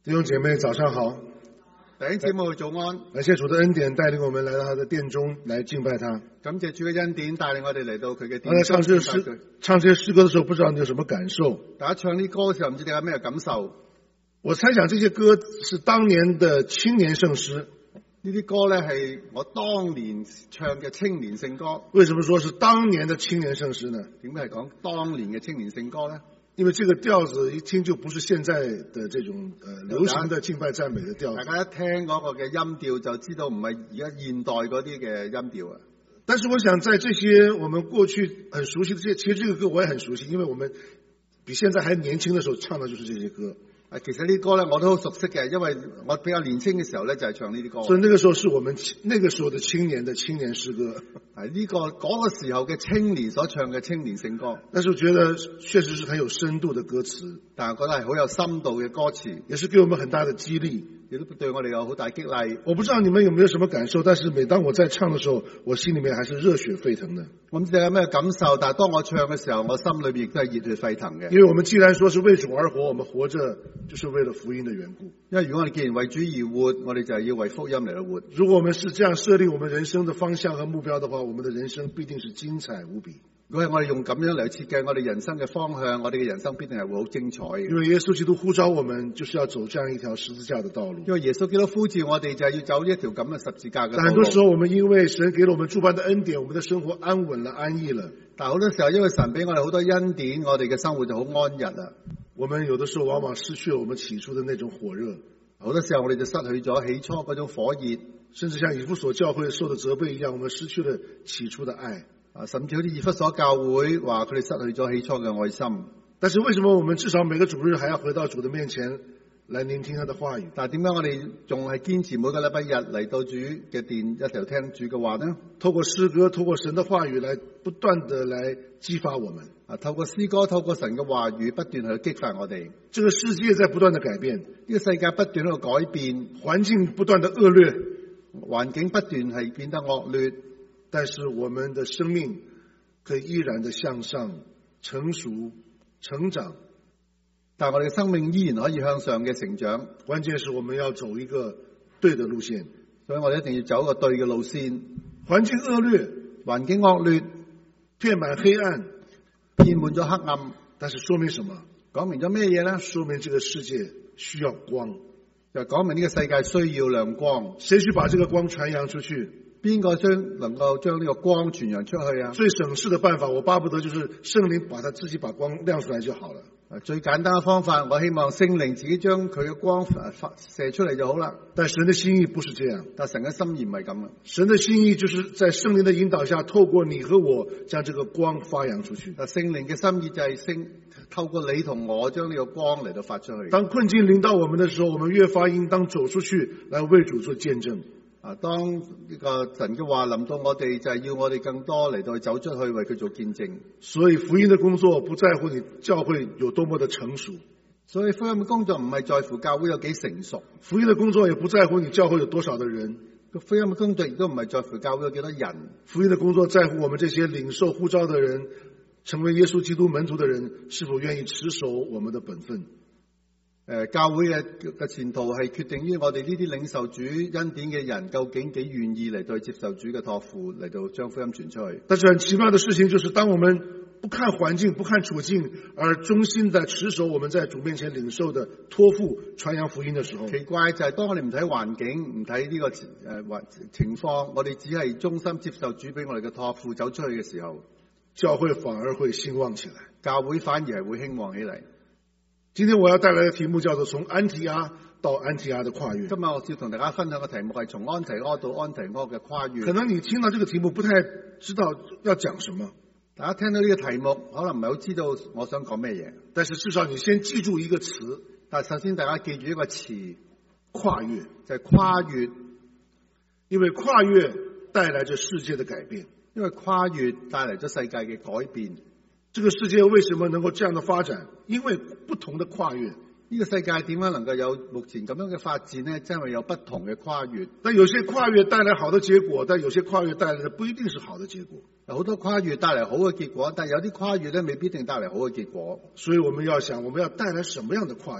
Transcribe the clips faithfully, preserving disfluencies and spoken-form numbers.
弟兄姐妹早上好， 弟兄姊妹早安。 感謝主的恩典帶領我們來到他的殿中來敬拜他。 感謝主嘅恩典帶領我哋嚟到佢嘅殿剛才唱中這詩唱這些詩歌的時候，不知道你有什麼感受？ 大家唱呢歌嘅時候，唔知大家咩感受？ 我猜想這些歌是當年的青年聖詩。 呢啲歌咧係我當年唱嘅青年聖歌。 為什麼說是當年的青年聖詩呢？ 點解係講當年嘅青年聖歌咧？ 因為這個調子一聽就不是現在的這種呃流行的敬拜讚美的調子。 大家一聽嗰個嘅音調就知道唔係而家現代嗰啲嘅音調啊。 但是我想在這些我們過去很熟悉的這些，其實這個歌我也很熟悉，因為我們比現在還年輕的時候唱的就是這些歌。 啊，其實呢啲歌咧我都好熟悉嘅，因為我比較年輕嘅時候咧就係唱呢啲歌。 所以那個時候是我們那個時候的青年的青年詩歌。 係呢個嗰個時候嘅青年所唱嘅青年聖歌。 但是我覺得確實是很有深度的歌詞， 但係覺得係好有深度嘅歌詞， 也是給我們很大的激勵， 亦都對我哋有好大激勵。 我不知道你們有沒有什麼感受，但是每當我在唱的時候，我心裏面還是熱血沸騰的。 我唔知你有咩感受，但係當我唱嘅時候，我心裏邊亦都係熱血沸騰嘅。 因為我們既然說是為主而活，我們活着就是為了福音的緣故。 因為如果我哋既然為主而活，我哋就係要為福音嚟到活。 如果我們是這樣設立我們人生的方向和目標的話，我們的人生必定是精彩無比。 如果係我哋用咁樣嚟設計我哋人生嘅方向，我哋嘅人生必定係會好精彩嘅。 因為耶穌基督呼召我們，就是要走這樣一條十字架的道路。 因為耶穌基督呼召我哋就係要走呢一條咁嘅十字架嘅道路。 但很多時候我們因為神給了我們諸般的恩典，我們的生活安穩了、安逸了。 但係好多時候因為神俾我哋好多恩典，我哋嘅生活就好安逸啦。 我們有的時候往往失去了我們起初的那種火熱。 好多時候我哋就失去咗起初嗰種火熱， 甚至像以弗所教會受的責備一樣，我們失去了起初的愛。 啊，甚至好似以弗所教會話佢哋失去咗起初嘅愛心。 但是為什麼我們至少每個主日還要回到主的面前來聆聽他的話語？ 但係點解我哋仲係堅持每個禮拜日嚟到主嘅殿一齊聽主嘅話呢？ 透過詩歌，透過神的話語來不斷的來激發我們。 啊，透過詩歌，透過神嘅話語不斷去激發我哋。 這個世界在不斷的改變， 呢個世界不斷喺度改變， 環境不斷的惡劣， 環境不斷係變得惡劣。 但是我們的生命可以依然的向上成熟成長， 但係我哋嘅生命依然可以向上嘅成長。 關鍵是我們要走一個對的路線， 所以我哋一定要走一個對嘅路線。 環境惡劣， 環境惡劣， 遍滿黑暗， 遍滿咗黑暗， 但是說明什麼？ 講明咗咩嘢呢？ 說明這個世界需要光， 就講明呢個世界需要亮光。 誰去把這個光傳揚出去？ 邊個將能夠將呢個光傳揚出去啊？ 最省事的辦法，我巴不得就是聖靈把他自己把光亮出來就好了。 最簡單嘅方法，我希望聖靈自己將佢嘅光發射出嚟就好啦。 但神的心意不是這樣， 但神嘅心意唔係咁啊。 神的心意就是在聖靈的引導下，透過你和我將這個光發揚出去。 但聖靈嘅心意就係聖透過你同我將呢個光嚟到發出去。 當困境臨到我們的時候，我們越發應當走出去，來為主做見證。 啊！當呢個神嘅話臨到我哋，就係要我哋更多嚟到走出去為佢做見證。所以福音的工作不在乎你教會有多麼的成熟， 所以福音嘅工作唔係在乎教會有幾成熟， 福音的工作也不在乎你教會有多少的人。 福音嘅工作亦都唔係在乎教會有幾多人。 福音的工作在乎我們這些領受呼召的人，成為耶穌基督門徒的人，是否願意持守我們的本分。 誒，教會嘅嘅前途係決定於我哋呢啲領受主恩典嘅人，究竟幾願意嚟到接受主嘅託付，嚟到將福音傳出去。 但是很奇妙的事情就是，當我們不看環境、不看處境，而忠心地持守我們在主面前領受的託付、傳揚福音的時候， 奇怪就係當我哋唔睇環境、唔睇呢個誒情況，我哋只係忠心接受主俾我哋嘅託付走出去嘅時候， 教會反而會興旺起來， 教會反而係會興旺起嚟。 今天我要帶來的題目叫做從安提阿到安提阿的跨越。 今日我要同大家分享嘅題目係從安提阿到安提阿嘅跨越。 可能你聽到這個題目不太知道要講什麼， 大家聽到呢個題目可能唔係好知道我想講咩嘢， 但是至少你先記住一個詞。 但係首先大家記住一個詞， 跨越， 就係跨越。 因為跨越帶來着世界的改變， 因為跨越帶嚟咗世界嘅改變。 這個世界為什麼能夠這樣的發展？因為不同的跨越。 呢個世界點解能夠有目前咁樣嘅發展呢？真係有不同嘅跨越。 但有些跨越帶來好的結果，但有些跨越帶來的不一定是好的結果。 有好多跨越帶嚟好嘅結果，但有啲跨越咧未必定帶嚟好嘅結果。 所以我們要想，我們要帶來什麼樣的跨越？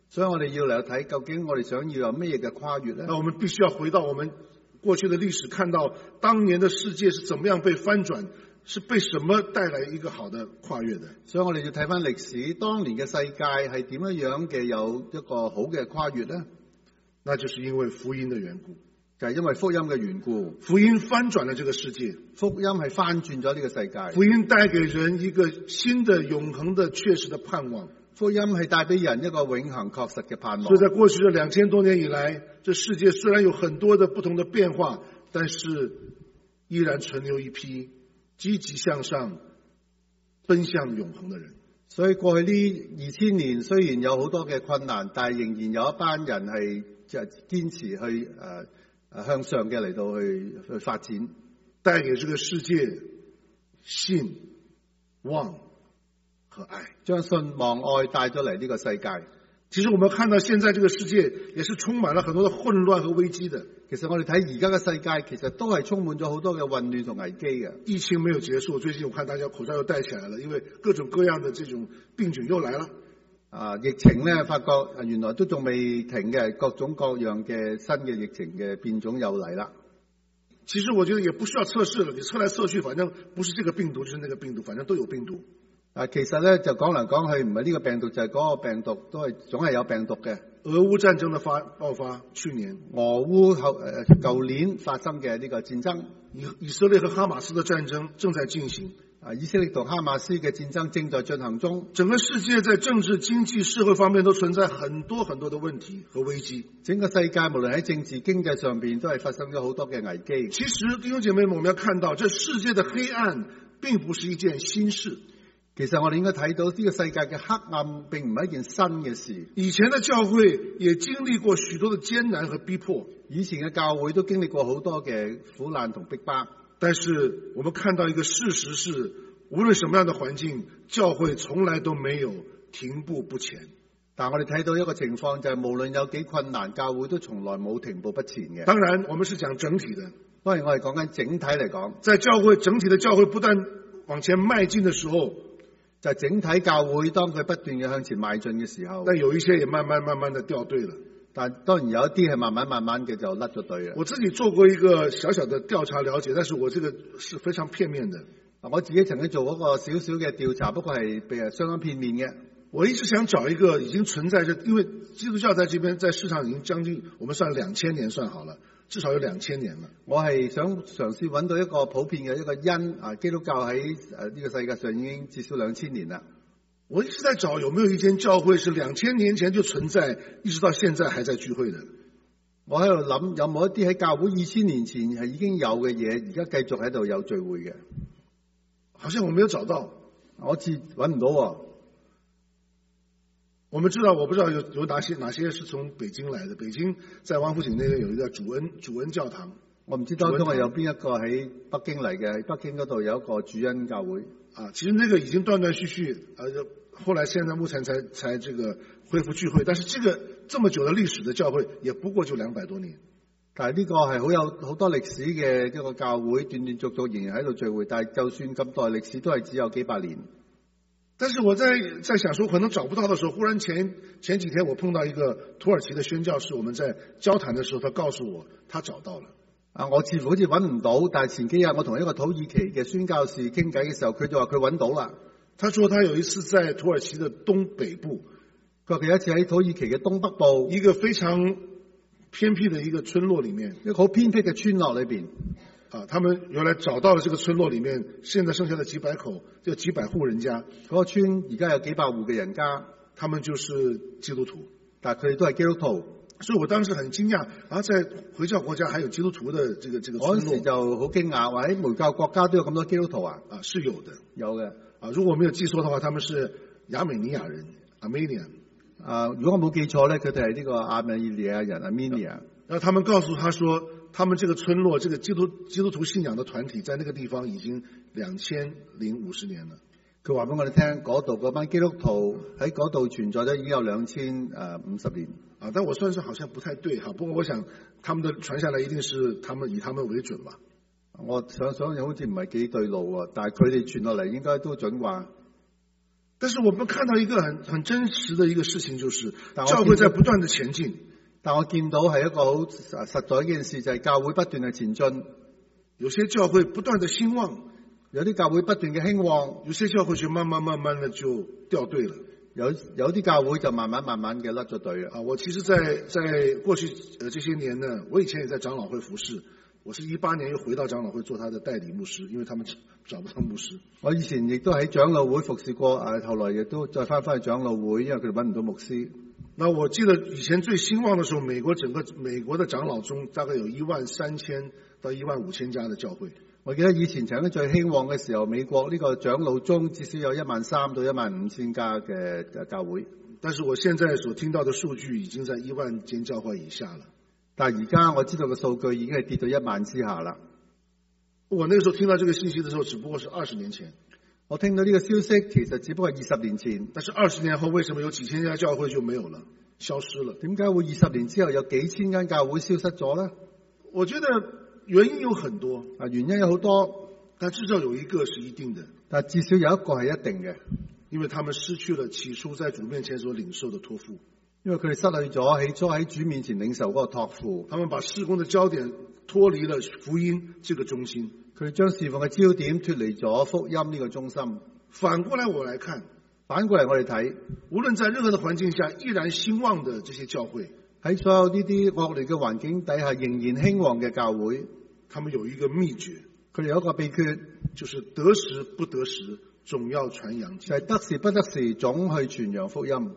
所以我哋要嚟睇究竟我哋想要有乜嘢嘅跨越呢？ 那我們必須要回到我們過去的歷史，看到當年的世界是怎麼樣被翻轉，是被什麼帶來一個好的跨越的。 所以我哋要睇翻歷史，當年嘅世界係點樣樣嘅有一個好嘅跨越呢？ 那就是因為福音的緣故， 就係因為福音嘅緣故， 福音翻轉了這個世界， 福音係翻轉咗呢個世界， 福音帶給人一個新的永恆的確實的盼望， 福音係帶俾人一個永恆確實嘅盼望。 所以在過去的兩千多年以來，這世界雖然有很多的不同的變化，但是依然存留一批積極向上、奔向永恆的人。 所以過去呢二千年雖然有好多嘅困難，但係仍然有一班人係就堅持去誒誒向上嘅嚟到去去發展， 帶給這個世界信、望和愛， 將信望愛帶咗嚟呢個世界。 其實我們看到現在這個世界也是充滿了很多的混亂和危機的。 其實我哋睇而家嘅世界，其實都係充滿咗好多嘅混亂同危機嘅。 疫情沒有結束，最近我看大家口罩又戴起來了，因為各種各樣的這種病菌又來了。 啊，疫情呢，發覺原來都仲未停嘅，各種各樣嘅新嘅疫情嘅變種又嚟啦。 其實我覺得也不需要測試了，你測來測去，反正不是這個病毒就是那個病毒，反正都有病毒。 啊，其實咧就講嚟講去唔係呢個病毒就係嗰個病毒，都係總係有病毒嘅。 俄烏戰爭的發爆發，去年俄烏後誒舊年發生嘅呢個戰爭， 以以色列和哈馬斯的戰爭正在進行。 啊，以色列同哈馬斯嘅戰爭正在進行中。 整個世界在政治、經濟、社會方面都存在很多很多的問題和危機。 整個世界無論喺政治、經濟上邊都係發生咗好多嘅危機。 其實弟兄姐妹們，我們要看到，這世界的黑暗並不是一件新事。 其實我哋應該睇到呢個世界嘅黑暗並唔係一件新嘅事。 以前的教會也經歷過許多的艱難和逼迫， 以前嘅教會都經歷過好多嘅苦難同逼迫。 但是我們看到一個事實是，無論什麼樣的環境，教會從來都沒有停步不前。 但我哋睇到一個情況就係，無論有幾困難，教會都從來冇停步不前嘅。 當然，我們是講整體的。 當然，我係講緊整體嚟講， 在教會整體的教會不斷往前邁進的時候， 就係整體教會當佢不斷嘅向前邁進嘅時候， 但有一些也慢慢慢慢的掉隊了。 但當然有一啲係慢慢慢慢嘅就甩咗隊啦。 我自己做過一個小小的調查了解，但是我這個是非常片面的。 我自己曾經做過一個小小嘅調查，不過係比較相當片面嘅。 我一直想找一個已經存在着，因為基督教在這邊在市場已經將近，我們算兩千年算好了，至少有兩千年了。 我係想嘗試揾到一個普遍嘅一個因啊，基督教喺誒呢個世界上已經至少兩千年啦。 我一直在找有沒有一間教會是兩千年前就存在，一直到現在還在聚會的。 我喺度諗有冇一啲喺教會二千年前係已經有嘅嘢，而家繼續喺度有聚會嘅。 好像我沒有找到， 我似揾唔到喎。 我們知道，我不知道有有哪些哪些是從北京來的。北京在王府井那邊有一個主恩主恩教堂， 我唔知當中係有邊一個喺北京嚟嘅。喺北京嗰度有一個主恩教會啊。其實那個已經斷斷續續，呃，後來現在目前才才這個恢復聚會。但是這個這麼久的歷史的教會，也不過就兩百多年。 但係呢個係好有好多歷史嘅一個教會，斷斷續續仍然喺度聚會。但係就算咁代歷史，都係只有幾百年。 但是我在在想說，可能找不到的時候，忽然前前幾天我碰到一個土耳其的宣教士，我們在交談的時候，他告訴我他找到了。 啊，我似乎好似揾唔到，但係前幾日我同一個土耳其嘅宣教士傾偈嘅時候，佢就話佢揾到啦。 他說他有一次在土耳其的東北部， 佢話佢有一次喺土耳其嘅東北部一個非常偏僻的一個村落裏面， 一個好偏僻嘅村落裏邊。 啊，他們原來找到了這個村落裏面，現在剩下的幾百口，就幾百戶人家。 嗰個村而家有幾百戶嘅人家， 他們就是基督徒， 但係佢哋都係基督徒。 所以我當時很驚訝，啊，在回教國家還有基督徒的這個這個村落。 嗰陣時就好驚訝，話喺回教國家都有咁多基督徒啊？ 啊，是有的， 有嘅。 啊，如果我沒有記錯的話，他們是亞美尼亞人 （Armenian）。 啊，如果我冇記錯咧，佢哋係呢個亞美尼亞人 （Armenia）。 然後他們告訴他說，他們這個村落，這個基督基督徒信仰的團體，在那個地方已經兩千零五十年了。 佢話俾我哋聽，嗰度嗰班基督徒喺嗰度存在咗已經有兩千誒五十年。 啊，但我算是好像不太對哈。不過我想，他們的傳下來一定是他們以他們為準吧。 我想想好似唔係幾對路喎，但係佢哋傳落嚟應該都準話。 但是我們看到一個很很真實的一個事情，就是教會在不斷的前進。 但我見到係一個好實在一件事，就係教會不斷嘅前進。 有些教會不斷的興旺， 有啲教會不斷嘅興旺， 有些教會就慢慢慢慢的就掉隊了。 有有啲教會就慢慢慢慢嘅甩咗隊啦。 啊，我其實在在過去呃這些年呢，我以前也在長老會服侍。我是一八年又回到長老會做他的代理牧師，因為他們找不到牧師。 我以前亦都喺長老會服侍過，誒，後來亦都再翻返去長老會，因為佢哋揾唔到牧師。 那我記得以前最興旺的時候，美國整個美國的長老中大概有一萬三千到一萬五千家的教會。 我記得以前曾經最興旺嘅時候，美國呢個長老中至少有一萬三到一萬五千家嘅教會。 但是我現在所聽到的數據已經在一萬間教會以下了。 但係而家我知道嘅數據已經係跌到一萬之下啦。 我那個時候聽到這個信息的時候，只不過是二十年前。 我聽到呢個消息，其實只不過係二十年前。 但是二十年後，為什麼有幾千家教會就沒有了，消失了？ 點解會二十年之後有幾千間教會消失咗呢？ 我覺得原因有很多啊，原因有好多， 但至少有一個是一定的。 但至少有一個係一定嘅， 因為他們失去了起初在主面前所領受的託付。 因為佢哋失去咗起初喺主面前領受嗰個託付， 他們把事工的焦點脫離了福音這個中心， 佢哋將侍奉嘅焦點脫離咗福音呢個中心。 反過來我來看， 反過嚟我哋睇， 無論在任何的環境下依然興旺的這些教會， 喺所有呢啲惡劣嘅環境底下仍然興旺嘅教會， 他們有一個秘訣， 佢哋有一個秘訣， 就是得時不得時總要傳揚， 就係得時不得時總去傳揚福音。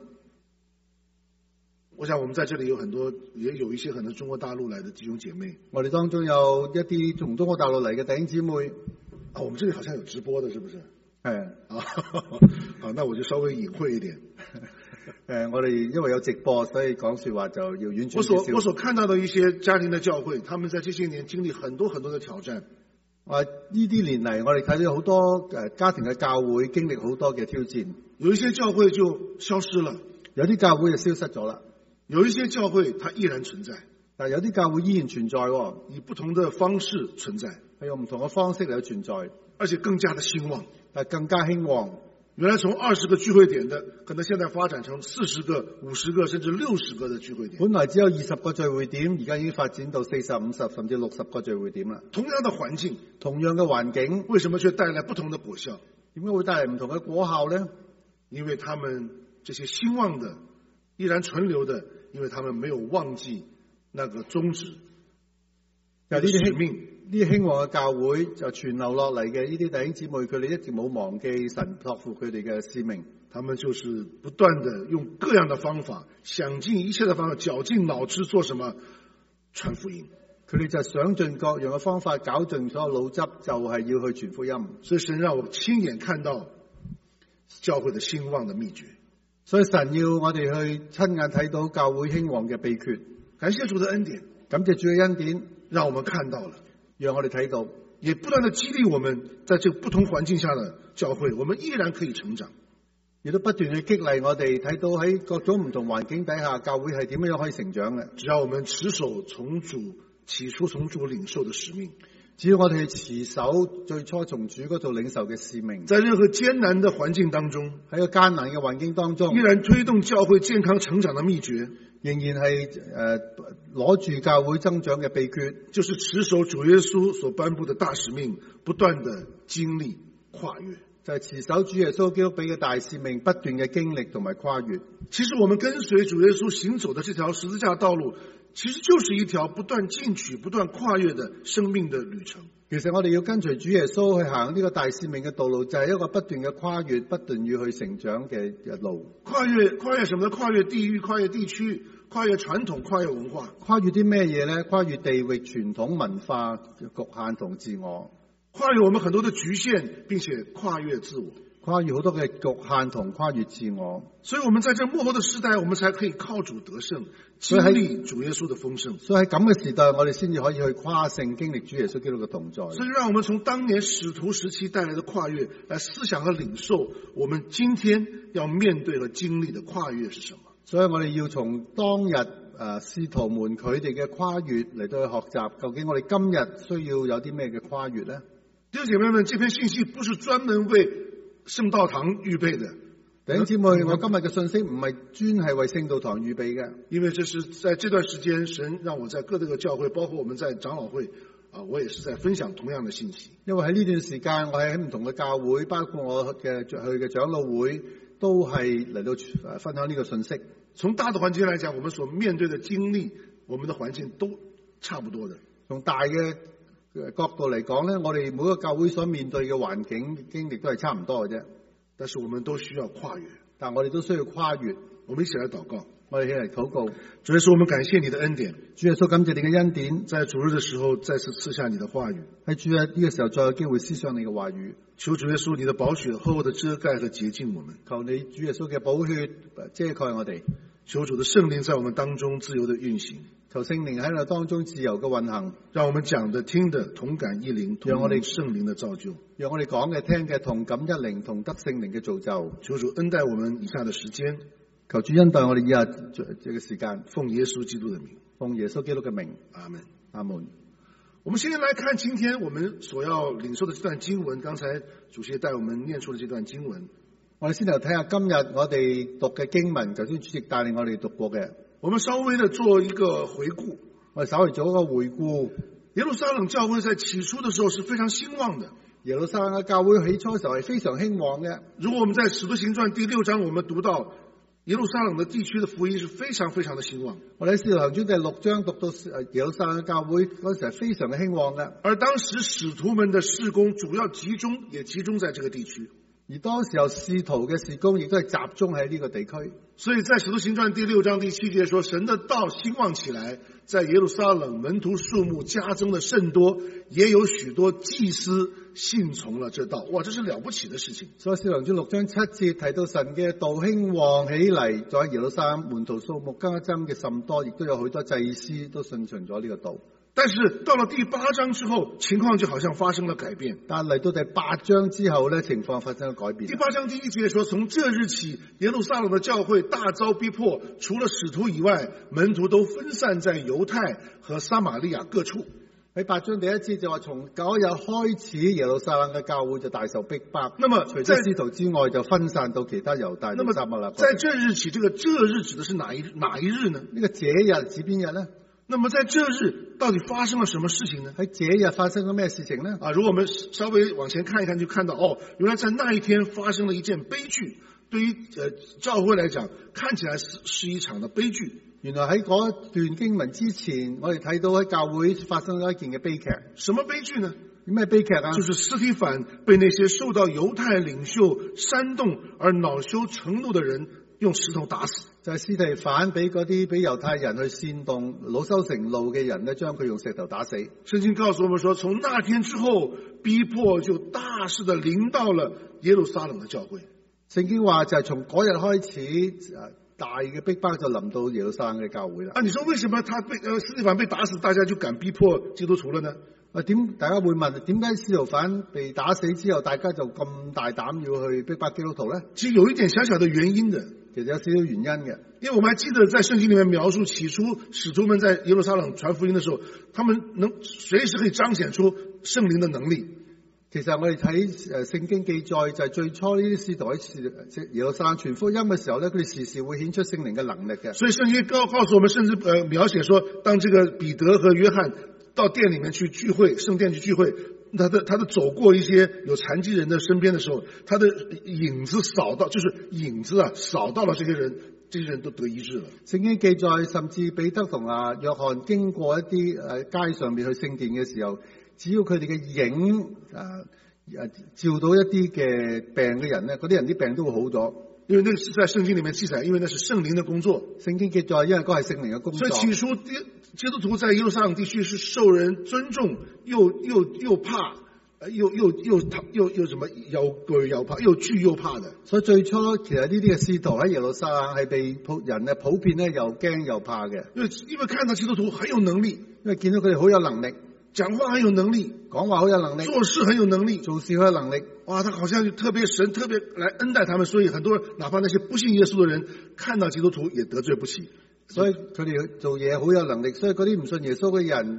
我想我們在這裏有很多，也有一些可能中國大陸來的弟兄姐妹。 我哋當中有一啲從中國大陸嚟嘅弟兄姊妹。 啊，我們這裏好像有直播的，是不是？ 係啊，好，那我就稍微隱晦一點。 誒，我哋因為有直播，所以講說話就要婉轉少少。 我所我所看到的一些家庭的教會，他們在這些年經歷很多很多的挑戰。 啊，呢啲年嚟，我哋睇到好多誒家庭嘅教會經歷好多嘅挑戰。 有一些教會就消失了， 有啲教會就消失咗啦。 有一些教會它依然存在， 但有啲教會依然存在， 以不同的方式存在， 係用唔同嘅方式嚟到存在， 而且更加的興旺， 但更加興旺。 原來從二十個聚會點的，可能現在發展成四十個、五十個，甚至六十個的聚會點。 本來只有二十個聚會點，而家已經發展到四十、五十，甚至六十個聚會點啦。 同樣的環境， 同樣嘅環境， 為什麼卻帶來不同的果效？ 點解會帶來唔同嘅果效呢？ 因為他們這些興旺的、依然存留的，因為他們沒有忘記那個宗旨， 有呢啲使命。呢啲興旺嘅教會就傳流落嚟嘅呢啲弟兄姊妹，佢哋一直冇忘記神託付佢哋嘅使命。 他們就是不斷的用各樣的方法，想盡一切的方法，絞盡腦汁做什麼？傳福音。 佢哋就想盡各樣嘅方法，搞盡所有腦汁，就係要去傳福音。 所以神讓我親眼看到教會的興旺的秘訣。 所以神要我哋去親眼睇到教會興旺嘅秘訣。 感謝主的恩典， 感謝主嘅恩典， 讓我們看到了， 讓我哋睇到， 也不斷的激勵我們，在這個不同環境下的教會，我們依然可以成長， 亦都不斷去激勵我哋睇到喺各種唔同環境底下，教會係點樣可以成長嘅。 只要我們持守從主起初從主領受的使命， 只要我哋持守最初從主嗰度領受嘅使命， 在任何艱難的環境當中， 喺個艱難嘅環境當中， 依然推動教會健康成長的秘訣， 仍然係誒攞住教會增長嘅秘訣， 就是持守主耶穌所頒布的大使命，不斷的經歷跨越， 就係持守主耶穌基督俾嘅大使命，不斷嘅經歷同埋跨越。 其實我們跟隨主耶穌行走的這條十字架道路，其實就是一條不斷進取、不斷跨越的生命的旅程。 其實我哋要跟隨主耶穌去行呢個大使命嘅道路，就係一個不斷嘅跨越、不斷要去成長嘅路。跨越跨越什麼？跨越地域、跨越地區、跨越傳統、跨越文化。 跨越啲咩嘢呢？跨越地域、傳統文化、局限同自我。 跨越我們很多的局限，並且跨越自我。 跨越好多嘅局限同跨越自我。 所以我們在這末後的時代，我們才可以靠主得勝，經歷主耶穌的豐盛。 所以喺咁嘅時代，我哋先至可以去跨勝，經歷主耶穌基督嘅同在。 所以讓我們從當年使徒時期帶來的跨越來思想和領受，我們今天要面對和經歷的跨越是什麼？ 所以我哋要從當日誒使徒們佢哋嘅跨越嚟到去學習，究竟我哋今日需要有啲咩嘅跨越呢？ 弟兄姐妹們，這篇信息不是專門為聖道堂預備的， 弟兄姊妹，我今日嘅信息唔係專係為聖道堂預備嘅， 因為這是在這段時間，神讓我在各個教會，包括我們在長老會，啊，我也是在分享同樣的信息。 因為喺呢段時間，我喺唔同嘅教會，包括我嘅去嘅長老會，都係嚟到分享呢個信息。 從大的環境來講，我們所面對的經歷，我們的環境都差不多的。 從大嘅角度嚟講咧，我哋每個教會所面對嘅環境經歷都係差唔多嘅啫。 但是我們都需要跨越， 但我哋都需要跨越。 我們一起來禱告， 我哋一起嚟禱告。 主耶穌，我們感謝你的恩典。 主耶穌，感謝你嘅恩典， 在主日的時候再次賜下你的話語。 喺主日呢個時候再有機會思想你嘅話語。 求主耶穌你的寶血厚厚的遮蓋和潔淨我們。 求你主耶穌嘅寶血遮蓋我哋。 求主的聖靈在我們當中自由的運行。 求聖靈喺我當中自由嘅運行， 讓我們講的聽的同感一靈，讓我哋聖靈的造就， 讓我哋講嘅聽嘅同感一靈，同得聖靈嘅造就。 求主恩待我們以下的時間， 求主恩待我哋以下這個時間， 奉耶穌基督的名， 奉耶穌基督嘅名， 阿門， 阿門。 我們先來看今天我們所要領受的這段經文，剛才主席帶我們念出的這段經文， 我哋先嚟睇下今日我哋讀嘅經文，頭先主席帶領我哋讀過嘅。 我們稍微的做一個回顧， 我哋稍微做一個回顧。 耶路撒冷教會在起初的時候是非常興旺的。 耶路撒冷嘅教會起初嘅時候係非常興旺嘅。 如果我們在使徒行傳第六章，我們讀到耶路撒冷的地區的福音是非常非常的興旺。 我哋喺使徒行傳第六章讀到耶路撒冷嘅教會嗰陣時係非常嘅興旺嘅。 而當時使徒們的事工主要集中，也集中在這個地區。 而當時候使徒嘅事工亦都係集中喺呢個地區， 所以在使徒行傳第六章第七節說，神的道興旺起來，在耶路撒冷門徒數目加增的甚多，也有許多祭司信從了這道。哇，這是了不起的事情。 所以使徒行傳六章七節提到神嘅道興旺起嚟，在耶路撒冷門徒數目加增嘅甚多，亦都有許多祭司都信從咗呢個道。 但是到了第八章之後，情況就好像發生了改變。 但嚟到第八章之後呢，情況發生了改變。 第八章第一節說，從這日起，耶路撒冷的教會大遭逼迫，除了使徒以外，門徒都分散在猶太和撒瑪利亞各處。 喺八章第一節就話，從嗰日開始，耶路撒冷嘅教會就大受逼迫。 那麼除咗使徒之外，就分散到其他猶大同撒瑪利亞。 在這日起，這個這日指的是哪一哪一日呢？ 呢個這日指邊日呢？ 那麼在這日到底發生了什麼事情呢？ 喺這日發生咗咩事情呢？ 啊，如果我們稍微往前看一看，就看到哦，原來在那一天發生了一件悲劇。對於呃教會來講，看起來是是一場的悲劇。 原來喺嗰段經文之前，我哋睇到喺教會發生咗一件嘅悲劇。 什麼悲劇呢？ 咩悲劇啊？ 就是司提反被那些受到猶太領袖煽動而惱羞成怒的人用石頭打死。 就係司提反俾嗰啲俾猶太人去煽動惱羞成怒嘅人咧，將佢用石頭打死。 聖經告訴我們說，從那天之後，逼迫就大勢的臨到了耶路撒冷的教會。 聖經話就係從嗰日開始，大嘅逼迫就臨到耶路撒冷嘅教會啦。 啊，你說為什麼他被呃司提反被打死，大家就敢逼迫基督徒了呢？ 啊，點大家會問點解司提反被打死之後，大家就咁大膽要去逼迫基督徒咧？ 其實有一點小小的原因的。 其實有少少原因嘅， 因為我們還記得在聖經裏面描述起初使徒們在耶路撒冷傳福音的時候，他們能隨時可以彰顯出聖靈的能力。 其實我哋睇誒聖經記載就係最初呢啲使徒喺耶路撒冷傳福音嘅時候咧，佢哋時時會顯出聖靈嘅能力嘅。 所以聖經告告訴我們，甚至呃描寫說，當這個彼得和約翰到店裏面去聚會，聖殿去聚會，他的他的走過一些有殘疾人的身邊的時候，他的影子掃到，就是影子啊掃到了這些人，這些人都得醫治了。 聖經記載，甚至彼得同啊約翰經過一啲誒街上面去聖殿嘅時候，只要佢哋嘅影啊誒照到一啲嘅病嘅人咧，嗰啲人啲病都會好咗。 因為那個是在聖經裏面記載，因為那是聖靈的工作。 聖經記載，因為嗰係聖靈嘅工作。 所以起初基督徒在耶路撒冷地區是受人尊重，又又又怕，又又又又又什麼又懼又怕，又懼又怕的。 所以最初其實呢啲嘅使徒喺耶路撒冷係被普人咧普遍咧又驚又怕嘅。 因為因為看到基督徒很有能力， 因為見到佢哋好有能力。 講話很有能力， 講話好有能力， 做事很有能力， 做事好有能力。 哇，他好像就特別神特別來恩待他們，所以很多人哪怕那些不信耶穌的人看到基督徒也得罪不起。 所以佢哋做嘢好有能力，所以嗰啲唔信耶穌嘅人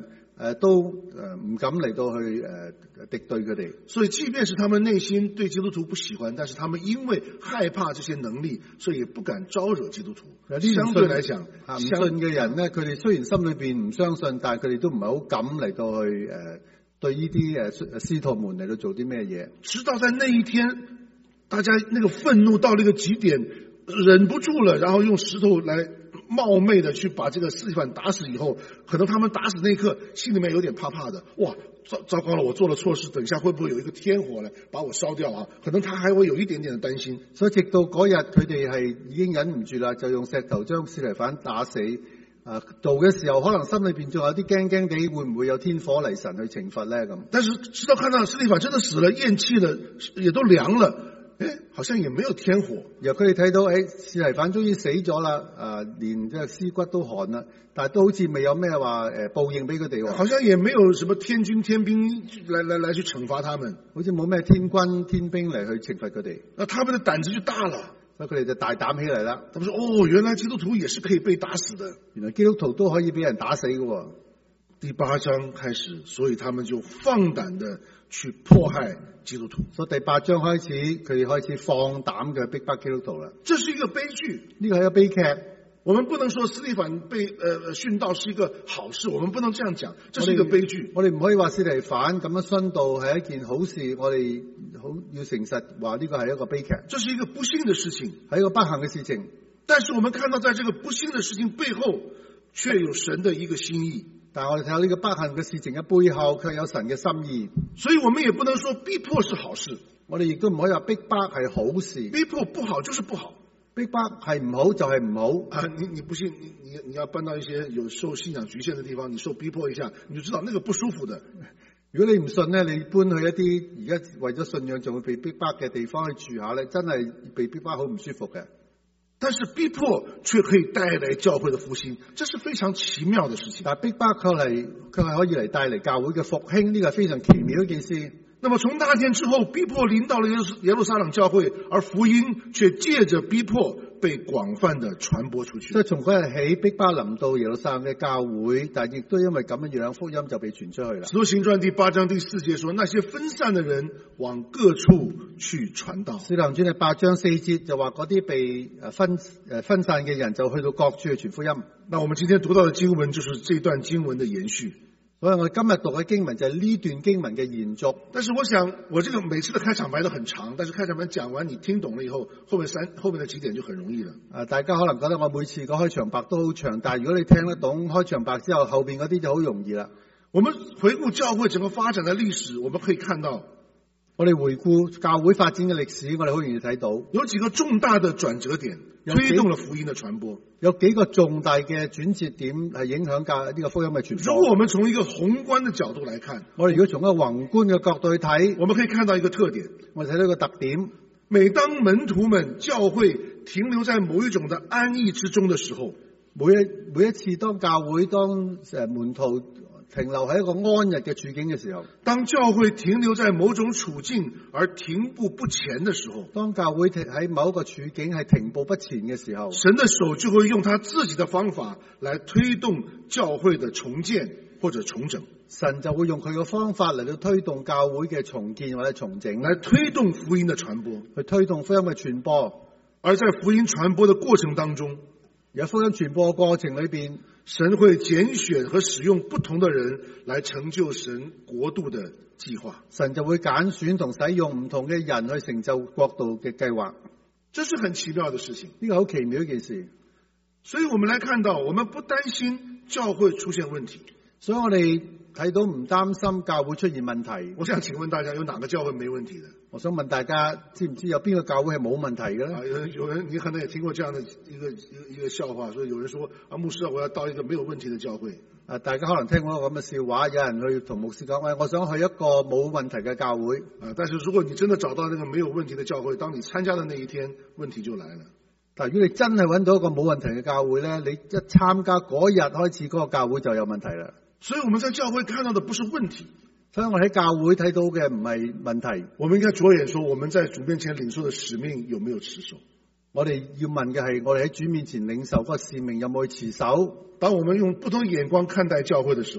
誒都誒唔敢嚟到去誒敵對佢哋。 所以即便是他們內心對基督徒不喜歡，但是他們因為害怕這些能力，所以也不敢招惹基督徒。相對來講， 唔信嘅人咧，佢哋雖然心裏邊唔相信，但係佢哋都唔係好敢嚟到去誒對呢啲誒使徒們嚟到做啲咩嘢。 直到在那一天，大家那個憤怒到那個極點，忍不住了，然後用石頭來冒昧的去把這個司提反打死以後，可能他們打死那一刻心裏面有點怕怕的，哇，糟糟糕了，我做了錯事，等一下會不會有一個天火來把我燒掉啊？可能他還會有一點點的擔心。 所以直到嗰日佢哋係已經忍唔住啦，就用石頭將司提反打死。啊，做嘅時候可能心裏邊仲有啲驚驚地，會唔會有天火嚟神去懲罰咧咁？ 但是直到看到司提反真的死了，咽氣了，也都涼了。誒，好像也沒有天火。 由佢哋睇到，誒，司提反終於死咗啦，啊，連即係屍骨都寒啦，但係都好似未有咩話誒報應俾佢哋。 好像也沒有什麼天軍天兵來來來去懲罰他們， 好似冇咩天軍天兵嚟去懲罰佢哋。 那他們的膽子就大了， 所以佢哋就大膽起嚟啦。 他們說：哦，原來基督徒也是可以被打死的， 原來基督徒都可以俾人打死嘅。 第八章開始，所以他們就放膽的去迫害基督徒。 所以第八章開始，佢哋開始放膽嘅逼迫基督徒啦。 這是一個悲劇， 呢個係一個悲劇。 我們不能說司提反被呃殉道是一個好事，我們不能這樣講，這是一個悲劇。 我哋唔可以話司提反咁樣殉道係一件好事，我哋好要誠實話呢個係一個悲劇。 這是一個不幸的事情， 係一個不幸嘅事情。 但是我們看到，在這個不幸的事情背後，卻有神的一個心意。 但係我哋睇到呢個不幸嘅事情嘅背後，卻有神嘅心意。 所以我們也不能說逼迫是好事， 我哋亦都唔可以話逼迫係好事。 逼迫不好就是不好， 逼迫係唔好就係唔好。 啊，你你不信，你你你要搬到一些有受信仰局限的地方，你受逼迫一下，你就知道那個不舒服的。 如果你唔信咧，你搬去一啲而家為咗信仰仲會被逼迫嘅地方去住下咧，真係被逼迫好唔舒服嘅。 但是逼迫卻可以帶來教會的復興，這是非常奇妙的事情。 但逼迫卻嚟，卻係可以嚟帶嚟教會嘅復興，呢個係非常奇妙一件事。 那麼從那天之後，逼迫臨到了耶路撒冷教會，而福音卻借着逼迫被廣泛的傳播出去。 所以從嗰日起，逼迫臨到耶路撒冷嘅教會，但亦都因為咁樣樣，福音就被傳出去啦。 使徒行傳第八章第四節說，那些分散的人往各處去傳道。 使徒行傳第八章四節就話嗰啲被誒分誒分散嘅人就去到各處去傳福音。 那我們今天讀到的經文就是這段經文的延續。 所以我哋今日讀嘅經文就係呢段經文嘅延續。 但是我想，我這個每次的開場白都很長，但是開場白講完，你聽懂了以後，後面三後面的幾點就很容易了。 啊，大家可能覺得我每次個開場白都好長，但係如果你聽得懂開場白之後，後邊嗰啲就好容易啦。 我們回顧教會整個發展的歷史，我們可以看到， 我哋回顧教會發展嘅歷史，我哋好容易睇到有幾個重大的轉折點，推動了福音的傳播。 有幾個重大嘅轉折點係影響教呢個福音嘅傳播。 如果我們從一個宏觀的角度來看， 我哋如果從一個宏觀嘅角度去睇， 我們可以看到一個特點。 我哋睇到一個特點， 每當門徒們教會停留在某一種的安逸之中的時候， 每一每一次當教會當誒門徒停留喺一個安逸嘅處境嘅時候， 當教會停留在某種處境而停步不前的時候， 當教會停喺某一個處境係停步不前嘅時候， 神的手就會用他自己的方法來推動教會的重建或者重整。 神就會用佢嘅方法嚟到推動教會嘅重建或者重整， 來推動福音的傳播， 去推動福音嘅傳播。 而在福音傳播的過程當中， 有福音傳播嘅過程裏邊， 神會揀選和使用不同的人來成就神國度的計劃。 神就會揀選同使用唔同嘅人去成就國度嘅計劃。 這是很奇妙的事情， 呢個好奇妙一件事。 所以我們來看到，我們不擔心教會出現問題。所以我哋睇到唔擔心教會出現問題。 我想請問大家，有哪個教會沒問題的？ 我想問大家，知唔知有邊個教會係冇問題嘅咧？ 啊，有人有人，你可能也聽過這樣的一個一個一個笑話，所以有人說啊，牧師啊，我要到一個沒有問題的教會。啊， 大家可能聽過咁嘅笑話，有人去同牧師講，喂，我想去一個冇問題嘅教會。 啊，但是如果你真的找到那個沒有問題的教會，當你參加的那一天，問題就來了。 但如果你真係揾到一個冇問題嘅教會咧，你一參加嗰日開始，嗰個教會就有問題啦。 所以我們在教會看到的不是問題， 所以我喺教會睇到嘅唔係問題。 我們應該着眼說，我們在主面前領受的使命有沒有持守？ 我哋要問嘅係，我哋喺主面前領受嗰個使命有冇去持守？ 當我們用不同眼光看待教會的時候，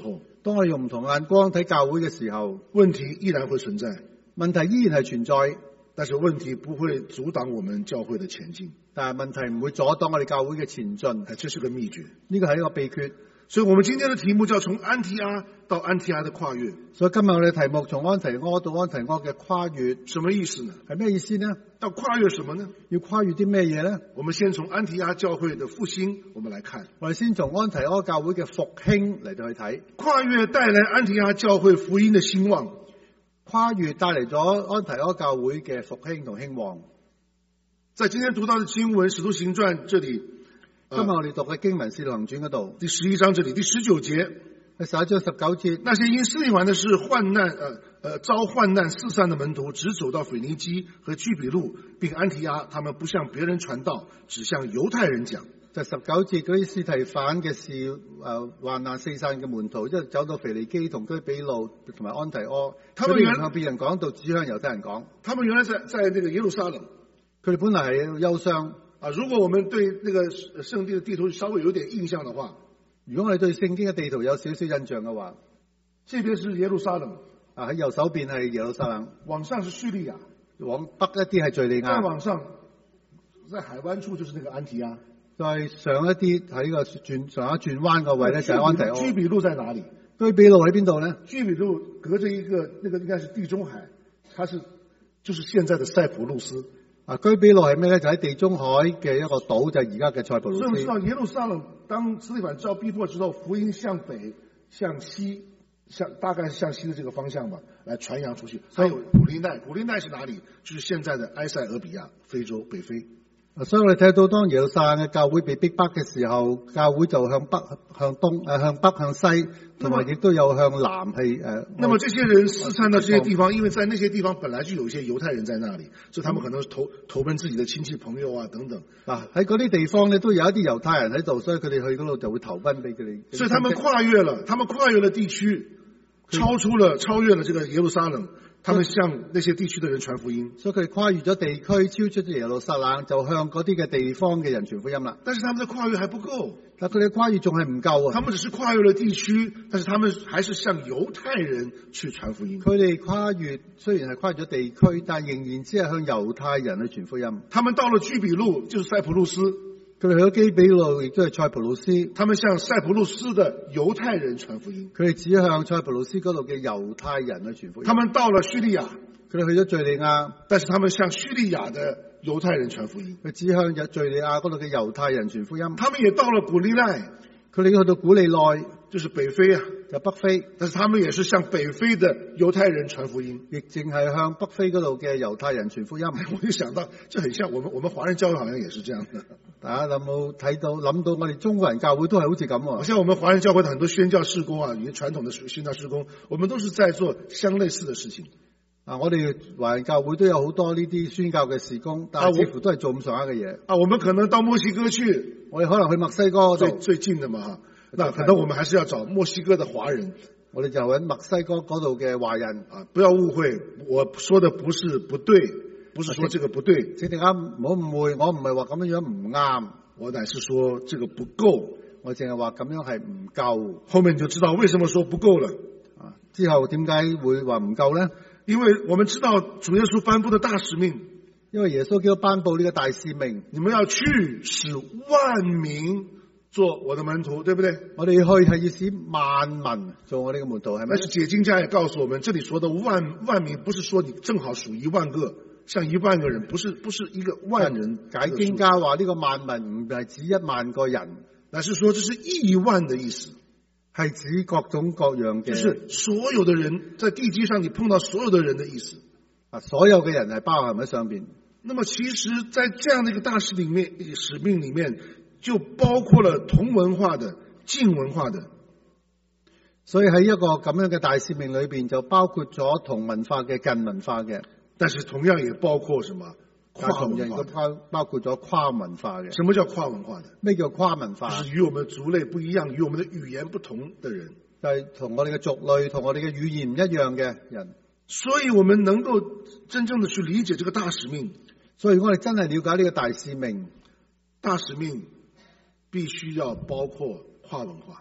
當我哋用唔同眼光睇教會嘅時候， 問題依然會存在， 問題依然係存在， 但是問題不會阻擋我們教會的前進。 但係問題唔會阻擋我哋教會嘅前進， 這是個秘訣， 呢個係一個秘訣。 所以我們今天的題目叫從安提阿到安提阿的跨越。 所以今日我哋題目從安提阿到安提阿嘅跨越， 什麼意思呢？ 係咩意思呢？ 要跨越什麼呢？ 要跨越啲咩嘢呢？ 我們先從安提阿教會的復興，我們來看。 我哋先從安提阿教會嘅復興嚟到去睇。 跨越帶來安提阿教會福音的興旺， 跨越帶嚟咗安提阿教會嘅復興同興旺。 在今天讀到的經文《使徒行傳》這裏。 今日我哋讀嘅經文《使徒行傳》嗰度， 第十一章這裏第十九節， 喺十一章十九節， 那些因司提反的事患難，呃呃遭患難四散的門徒，只走到腓尼基和居比路，並安提阿，他們不向別人傳道，只向猶太人講。 就十九節嗰啲司提反嘅事，誒、呃、患難四散嘅門徒，即係走到腓尼基同居比路同埋安提阿，他們原向別人講道，只向猶太人講。 他們原來在在那個耶路撒冷， 佢哋本來係憂傷。 啊，如果我們對那個聖經的地圖稍微有點印象的話， 如果我哋對聖經嘅地圖有少少印象嘅話， 這邊是耶路撒冷， 啊喺右手邊係耶路撒冷， 往上是敘利亞， 往北一啲係敘利亞， 再往上，在海灣處就是那個安提阿， 再上一啲喺個轉上一轉彎個位咧就係安提阿。 居比路在哪裡？ 居比路喺邊度咧？ 居比路隔着一個，那個應該是地中海，它是就是現在的塞浦路斯。 啊，居比路係咩咧？就喺地中海嘅一個島，就係而家嘅塞浦路斯。 所以我們知道耶路撒冷，當司提反遭逼迫之後，福音向北、向西，向大概是向西的這個方向吧，來傳揚出去。還有古利奈，古利奈是哪裡？就是現在的埃塞俄比亞，非洲北非。 所以我哋睇到當耶路撒冷嘅教會被逼迫嘅時候，教會就向北、向東、誒向北、向西，同埋亦都有向南係誒。 那麼這些人四散到這些地方，因為在那些地方本來就有一些猶太人在那裡，所以他們可能投投奔自己的親戚朋友啊等等。 嗱喺嗰啲地方咧，都有一啲猶太人喺度，所以佢哋去嗰度就會投奔俾佢哋。 所以他們跨越了，他們跨越了地區，超出了超越了這個耶路撒冷。他們向那些地區的人傳福音， 所以佢哋跨越咗地區，超出咗耶路撒冷，就向嗰啲嘅地方嘅人傳福音啦。 但是他們的跨越還不夠， 但佢哋跨越仲係唔夠啊！ 他們只是跨越了地區，但是他們還是向猶太人去傳福音。 佢哋跨越雖然係跨越咗地區，但仍然只係向猶太人去傳福音。 他們到了居比路，就是塞浦路斯。 佢哋去咗基比路，亦都係塞浦路斯。 他們向塞浦路斯的猶太人傳福音。 佢哋只向塞浦路斯嗰度嘅猶太人去傳福音。 他們到了敘利亞， 佢哋去咗敘利亞， 但是他們向敘利亞的猶太人傳福音。 佢只向咗敘利亞嗰度嘅猶太人傳福音。 他們也到了古利奈， 佢哋去到古利奈， 就是北非啊， 就北非， 但是他們也是向北非的猶太人傳福音， 亦淨係向北非嗰度嘅猶太人傳福音。 我就想到，這很像我們我們華人教會好像也是這樣的。 大家有冇睇到諗到我哋中國人教會都係好似咁？ 像我們華人教會的很多宣教事工啊，以前傳統的宣教事工，我們都是在做相類似的事情。 啊，我哋華人教會都有好多呢啲宣教嘅事工，但係似乎都係做咁上下嘅嘢。 啊，我們可能到墨西哥去， 我哋可能去墨西哥最最近的嘛，那可能我們還是要找墨西哥的華人。 我哋就揾墨西哥嗰度嘅華人啊，不要誤會，我說的不是不對，不是說這個不對， 請大家唔好誤會，我唔係話咁樣樣唔啱， 我乃是說這個不夠， 我淨係話咁樣係唔夠。 後面你就知道為什麼說不夠了。 啊，之後點解會話唔夠呢？ 因為我們知道主耶穌頒布的大使命， 因為耶穌基督頒布呢個大使命， 你們要去使萬民做我的門徒，對不對？ 我哋去係要使萬民做我哋嘅門徒，係咪？ 但是解經家也告訴我們，這裏說的萬萬民，不是說你正好屬一萬個，像一萬個人，不是不是一個萬人。 解經家話呢個萬民唔係指一萬個人， 乃是說這是億萬的意思。 係指各種各樣嘅， 就是所有的人在地基上，你碰到所有的人的意思啊，所有嘅人係包含喺上邊。 那麼其實，在這樣的一個大使裡面，使命裡面，就包括了同文化的、近文化的。 所以喺一個咁樣嘅大使命裡邊，就包括咗同文化嘅、近文化嘅， 但是同樣也包括什麼？跨文化， 包包括咗跨文化嘅。 什麼叫跨文化的？ 咩叫跨文化？ 就是與我們族類不一樣，與我們的語言不同的人， 就係同我哋嘅族類、同我哋嘅語言唔一樣嘅人。 所以我們能夠真正的去理解這個大使命。 所以如果我哋真係了解呢個大使命， 大使命必須要包括跨文化。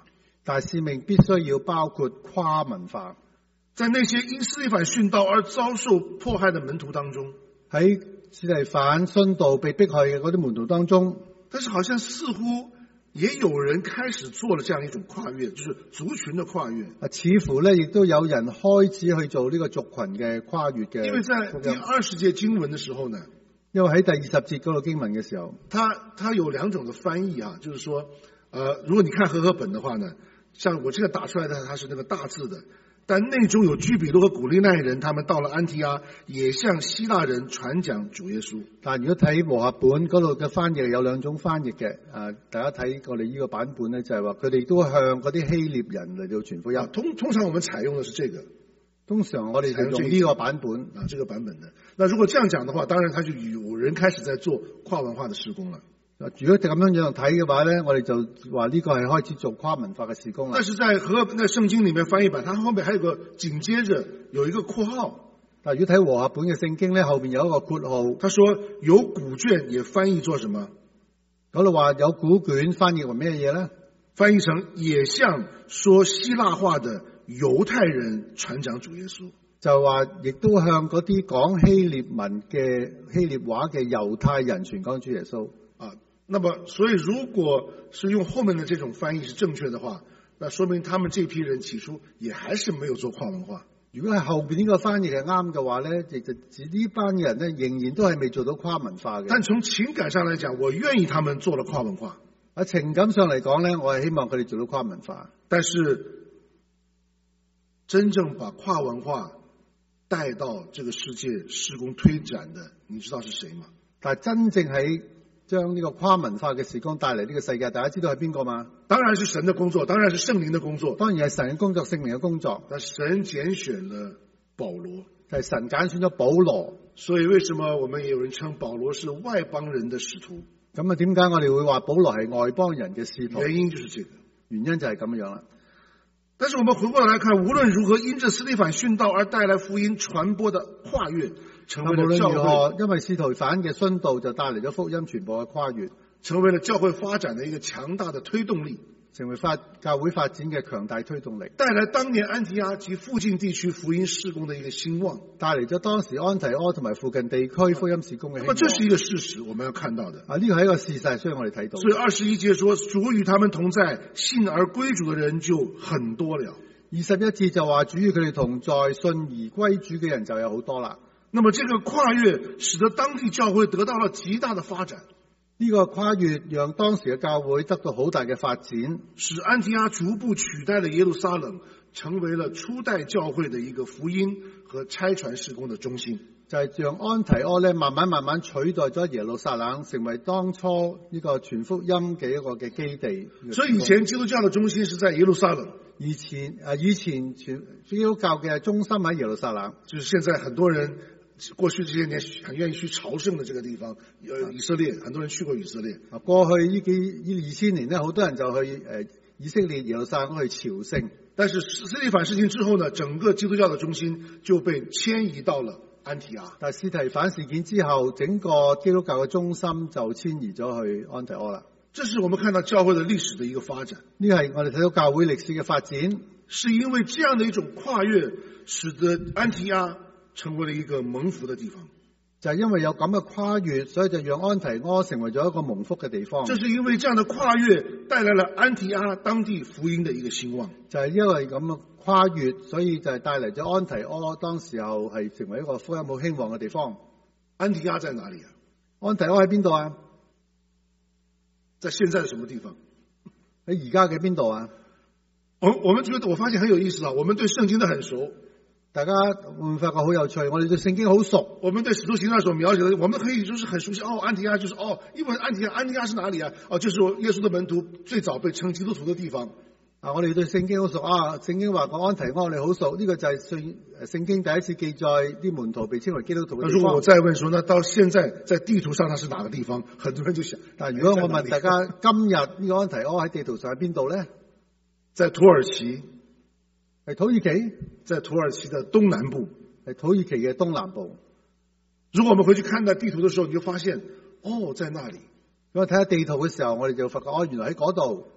但使命必須要包括跨文化。 在那些因司提反殉道而遭受迫害的門徒當中， 喺司提反殉道被迫害嘅嗰啲門徒當中， 但是好像似乎也有人開始做了這樣一種跨越，就是族群的跨越。 啊，似乎咧亦都有人開始去做呢個族群嘅跨越嘅。 因為在第二十節經文的時候呢， 因為喺第二十節嗰個經文嘅時候， 它它有兩種的翻譯啊，就是說，呃，如果你看和合本的話呢，像我這個打出來的，它是那個大字的。但內中有居比多和古利奈人，他們到了安提阿，也向希臘人傳講主耶穌。 但如果睇和合本嗰度嘅翻譯有兩種翻譯嘅，啊，大家睇我哋呢個版本咧，就係話佢哋都向嗰啲希臘人嚟到傳福音。 通通常我們採用的是這個， 通常我哋就用呢個版本啊，這個版本的。那如果這樣講的話，當然他就有人開始在做跨文化的事工了。 如果咁樣樣睇嘅話咧，我哋就話呢個係開始做跨文化嘅事工啦。 但是在和在聖經裏面翻譯版，它後面還有個緊接着有一個括號。 但如果睇和合本嘅聖經咧，後面有一個括號， 他說有古卷也翻譯做什麼？ 嗰度話有古卷翻譯為咩嘢咧？ 翻譯成也向說希臘話的猶太人傳講主耶穌。 就話亦都向嗰啲講希臘文嘅希臘話嘅猶太人傳講主耶穌。 啊，那麼所以如果是用後面的這種翻譯是正確的話，那說明他們這批人起初也還是沒有做跨文化。 如果係後邊呢個翻譯係啱嘅話咧，亦就指呢班人咧仍然都係未做到跨文化嘅。 但從情感上來講，我願意他們做了跨文化。 喺情感上嚟講咧，我係希望佢哋做到跨文化。 但是真正把跨文化帶到這個世界事工推展的，你知道是誰嗎？ 但係真正喺將呢個跨文化嘅事工帶嚟呢個世界，大家知道係邊個嗎？ 當然是神的工作，當然是聖靈的工作， 當然係神嘅工作，聖靈嘅工作。 但神揀選了保羅， 就係神揀選咗保羅。 所以為什麼我們也有人稱保羅是外邦人的使徒？ 咁啊，點解我哋會話保羅係外邦人嘅使徒？ 原因就是這個， 原因就係咁樣啦。 但是我們回過來看，無論如何，因着司提反殉道而帶來福音傳播的跨越，成為了教會， 因為司提反嘅殉道就帶嚟咗福音傳播嘅跨越， 成為了教會發展的一個強大的推動力， 成為發教會發展嘅強大推動力， 帶來當年安提阿及附近地區福音事工的一個興旺， 帶嚟咗當時安提阿同埋附近地區福音事工嘅興旺。 那麼這是一個事實，我們要看到的。 啊，呢個係一個事實，所以我哋睇到。 所以二十一節說，主與他們同在，信而歸主的人就很多了。 二十一節就話，主與佢哋同在，信而歸主嘅人就有好多啦。 那麼這個跨越使得當地教會得到了極大的發展。 呢個跨越讓當時嘅教會得到好大嘅發展， 使安提阿逐步取代了耶路撒冷，成為了初代教會的一個福音和差傳事工的中心。 就係讓安提阿咧慢慢慢慢取代咗耶路撒冷，成為當初呢個傳福音嘅一個嘅基地。 所以以前基督教的中心是在耶路撒冷， 以前啊以前傳基督教嘅中心喺耶路撒冷， 就是現在很多人過去這些年很願意去朝聖的這個地方，呃，以色列，很多人去過以色列。 啊，過去呢幾呢二千年咧，好多人就去誒以色列耶路撒冷去朝聖。 但是司提反事件之後呢，整個基督教的中心就被遷移到了安提阿。 但係司提反事件之後，整個基督教嘅中心就遷移咗去安提阿啦。 這是我們看到教會的歷史的一個發展。 呢係我哋睇到教會歷史嘅發展， 是因為這樣的一種跨越，使得安提阿成為了一個蒙福的地方。 就係因為有咁嘅跨越，所以就讓安提阿成為咗一個蒙福嘅地方。 這是因為這樣的跨越帶來了安提阿當地福音的一個興旺。 就係因為咁嘅跨越，所以就係帶嚟咗安提阿當時候係成為一個福音好興旺嘅地方。 安提阿在哪裏啊？ 安提阿喺邊度啊？ 在現在的什麼地方？ 喺而家嘅邊度啊？ 我我們覺得我發現很有意思啊！我們對聖經都很熟。 大家會唔會發覺好有趣？我哋對聖經好熟， 我們對使徒行傳所描寫的，我們可以就是很熟悉。哦，安提阿就是哦，因為安提阿，安提阿是哪裡啊？哦，就是耶穌的門徒最早被稱基督徒的地方。 啊，我哋對聖經好熟啊！聖經話講安提阿，我哋好熟。呢、這個就係聖聖經第一次記載啲門徒被稱為基督徒嘅地方。 如果我再問說，那到現在在地圖上它是哪個地方？很多人就想。 但如果我問大家，今日呢個安提阿喺地圖上喺邊度咧？ 在土耳其。 係土耳其， 在土耳其的東南部， 係土耳其嘅東南部。 如果我們回去看到地圖的時候，你就發現，哦，在那裡。 如果睇下地圖嘅時候，我哋就發覺，哦，原來喺嗰度。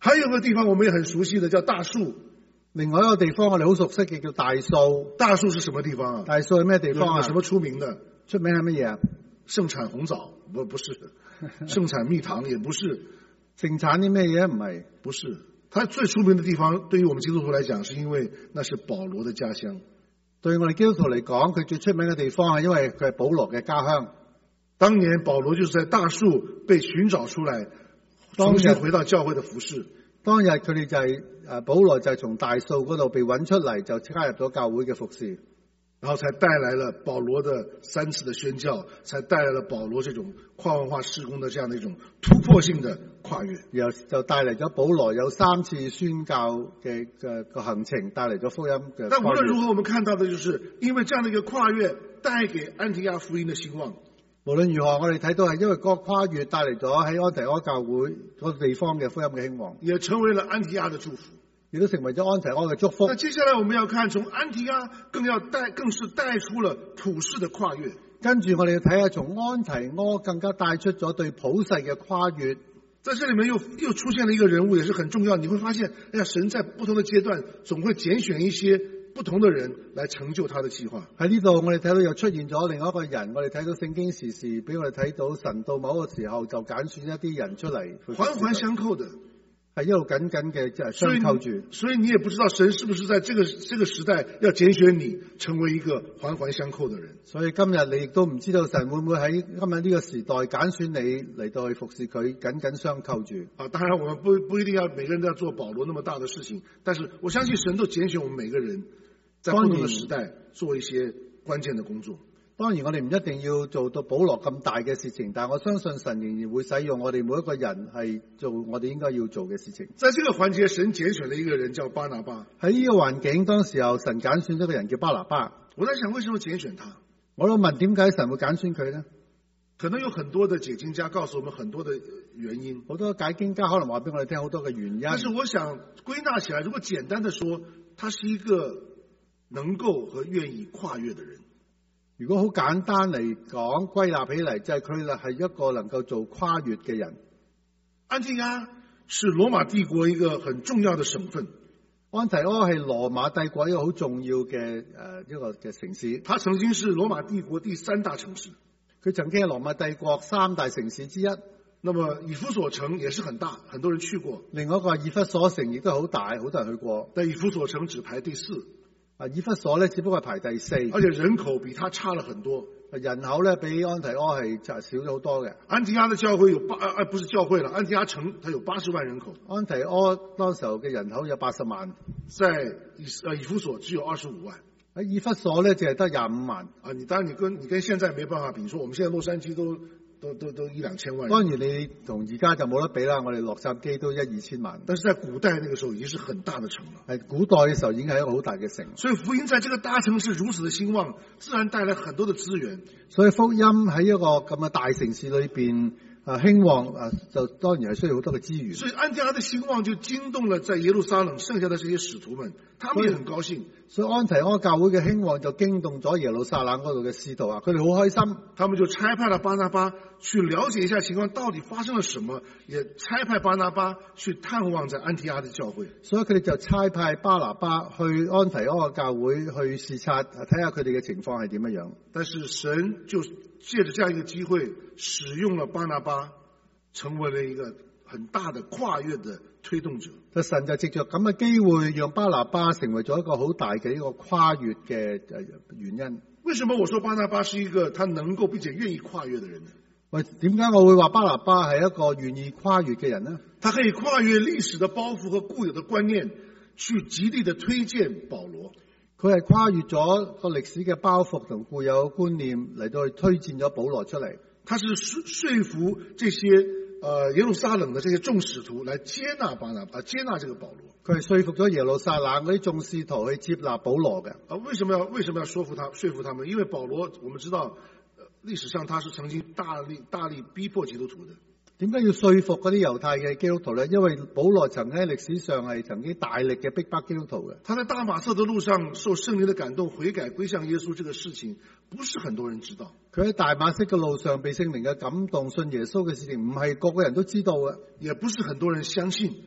還有個地方我們也很熟悉的，叫大樹。 另外一個地方我哋好熟悉嘅叫大樹。 大樹是什麼地方啊？ 大樹係咩地方啊？ 有什麼出名的？ 出名係乜嘢啊？ 盛產紅棗？不，不是。盛產蜜糖？也不是。 盛產啲咩嘢？唔係， 不是。它最出名的地方，對於我們基督徒來講，是因為那是保羅的家鄉。 對我哋基督徒嚟講，佢最出名嘅地方係因為佢係保羅嘅家鄉。 當年保羅就是在大樹被尋找出來，重新回到教會的服侍。 當日佢哋就係、是、誒保羅就係從大樹嗰度被揾出嚟，就加入咗教會嘅服侍， 然後才帶來了保羅的三次的宣教，才帶來了保羅這種跨文化事工的這樣的一種突破性的跨越， 然後就帶嚟咗保羅有三次宣教嘅嘅個行程，帶嚟咗福音嘅。 但無論如何，我們看到的就是因為這樣的一個跨越，帶給安提亞福音的興旺。 無論如何，我哋睇到係因為嗰個跨越帶嚟咗喺安提阿教會嗰個地方嘅福音嘅興旺， 也成為了安提亞的祝福， 亦都成為咗安提阿嘅祝福。 那接下來我們要看，從安提阿更要帶，更是帶出了普世的跨越。 跟住我哋要睇下，從安提阿更加帶出咗對普世嘅跨越。 在這裡面又又出現了一個人物，也是很重要。你會發現，哎呀，神在不同的階段總會揀選一些不同的人來成就他的計劃。喺呢度我哋睇到又出現咗另外一個人，我哋睇到聖經時時俾我哋睇到神到某個時候就揀選一啲人出嚟， 環環相扣的， 係一路緊緊嘅就係相扣住。 所以你也不知道神是不是在這個這個時代要揀選你成為一個環環相扣的人。 所以今日你亦都唔知道神會唔會喺今日呢個時代揀選你嚟到去服侍佢，緊緊相扣住。 啊，當然我們不不一定要每個人都要做保羅那麼大的事情，但是我相信神都揀選我們每個人，在不同的時代做一些關鍵的工作。 當然我哋唔一定要做到保羅咁大嘅事情，但我相信神仍然會使用我哋每一個人係做我哋應該要做嘅事情。 在這個環節，神揀選了一個人叫巴拿巴。 喺呢個環境，當時候神揀選咗個人叫巴拿巴。 我在想，為什麼揀選他？ 我都問點解神會揀選佢呢？ 可能有很多的解經家告訴我們很多的原因， 好多解經家可能話俾我哋聽好多嘅原因。 但是我想歸納起來，如果簡單的說，他是一個能夠和願意跨越的人。 如果好簡單嚟講，歸納起嚟就係佢係一個能夠做跨越嘅人。 安提阿是羅馬帝國一個很重要的省份。 安提阿係羅馬帝國一個好重要嘅誒一個嘅城市。 它曾經是羅馬帝國第三大城市。 佢曾經係羅馬帝國三大城市之一。 那麼以弗所城也是很大，很多人去過。 另外一個以弗所城亦都好大，好多人去過。 但以弗所城只排第四。 啊，以弗所咧只不過係排第四， 而且人口比它差了很多。 人口咧比安提阿係就少咗好多嘅。 安提阿的教會有八啊，不是教會了，安提阿城它有八十萬人口。 安提阿當時候嘅人口有八十萬， 在以呃以弗所只有二十五萬。 喺以弗所咧淨係得廿五萬。 啊，你當然你跟你跟現在沒辦法比，說我們現在洛杉磯都都都都一兩千萬人。 當然你同而家就冇得比啦，我哋洛杉磯都一二千萬。 但是在古代那個時候已經是很大的城了。 係古代嘅時候已經係一個好大嘅城。 所以福音在這個大城市如此的興旺，自然帶來很多的資源。 所以福音喺一個咁嘅大城市裏邊啊興旺啊，就當然係需要好多嘅資源。 所以安提阿的興旺就驚動了在耶路撒冷剩下的這些使徒們，他們也很高興。 所以安提阿教會嘅興旺就驚動咗耶路撒冷嗰度嘅使徒啊，佢哋好開心， 他們就差派了巴拿巴去了解一下情況到底發生了什麼，也差派巴拿巴去探望在安提阿的教會。 所以佢哋就差派巴拿巴去安提阿嘅教會去視察，睇下佢哋嘅情況係點樣樣。 但是神就借着這樣一個機會，使用了巴拿巴，成為了一個很大的跨越的推動者。 神就藉着咁嘅機會，讓巴拿巴成為咗一個好大嘅一個跨越嘅原因。 為什麼我說巴拿巴是一個他能夠並且願意跨越的人呢？ 喂，點解我會話巴拿巴係一個願意跨越嘅人呢？ 他可以跨越歷史的包袱和固有的觀念，去極力的推薦保羅。 佢係跨越咗個歷史嘅包袱同固有觀念嚟到去推薦咗保羅出嚟。 他是說說服這些呃耶路撒冷的這些眾使徒來接納巴拿巴，接納這個保羅。 佢係說服咗耶路撒冷嗰啲眾使徒去接納保羅嘅。 啊，為什麼要為什麼要說服他說服他們？因為保羅我們知道，呃，歷史上他是曾經大力大力逼迫基督徒的。 點解要說服嗰啲猶太嘅基督徒呢？因為保羅曾經喺歷史上係曾經大力嘅逼迫基督徒嘅。 他在大馬色的路上受聖靈的感動悔改歸向耶穌，這個事情不是很多人知道。 佢喺大馬色嘅路上被聖靈嘅感動信耶穌嘅事情，唔係個個人都知道嘅， 也不是很多人相信。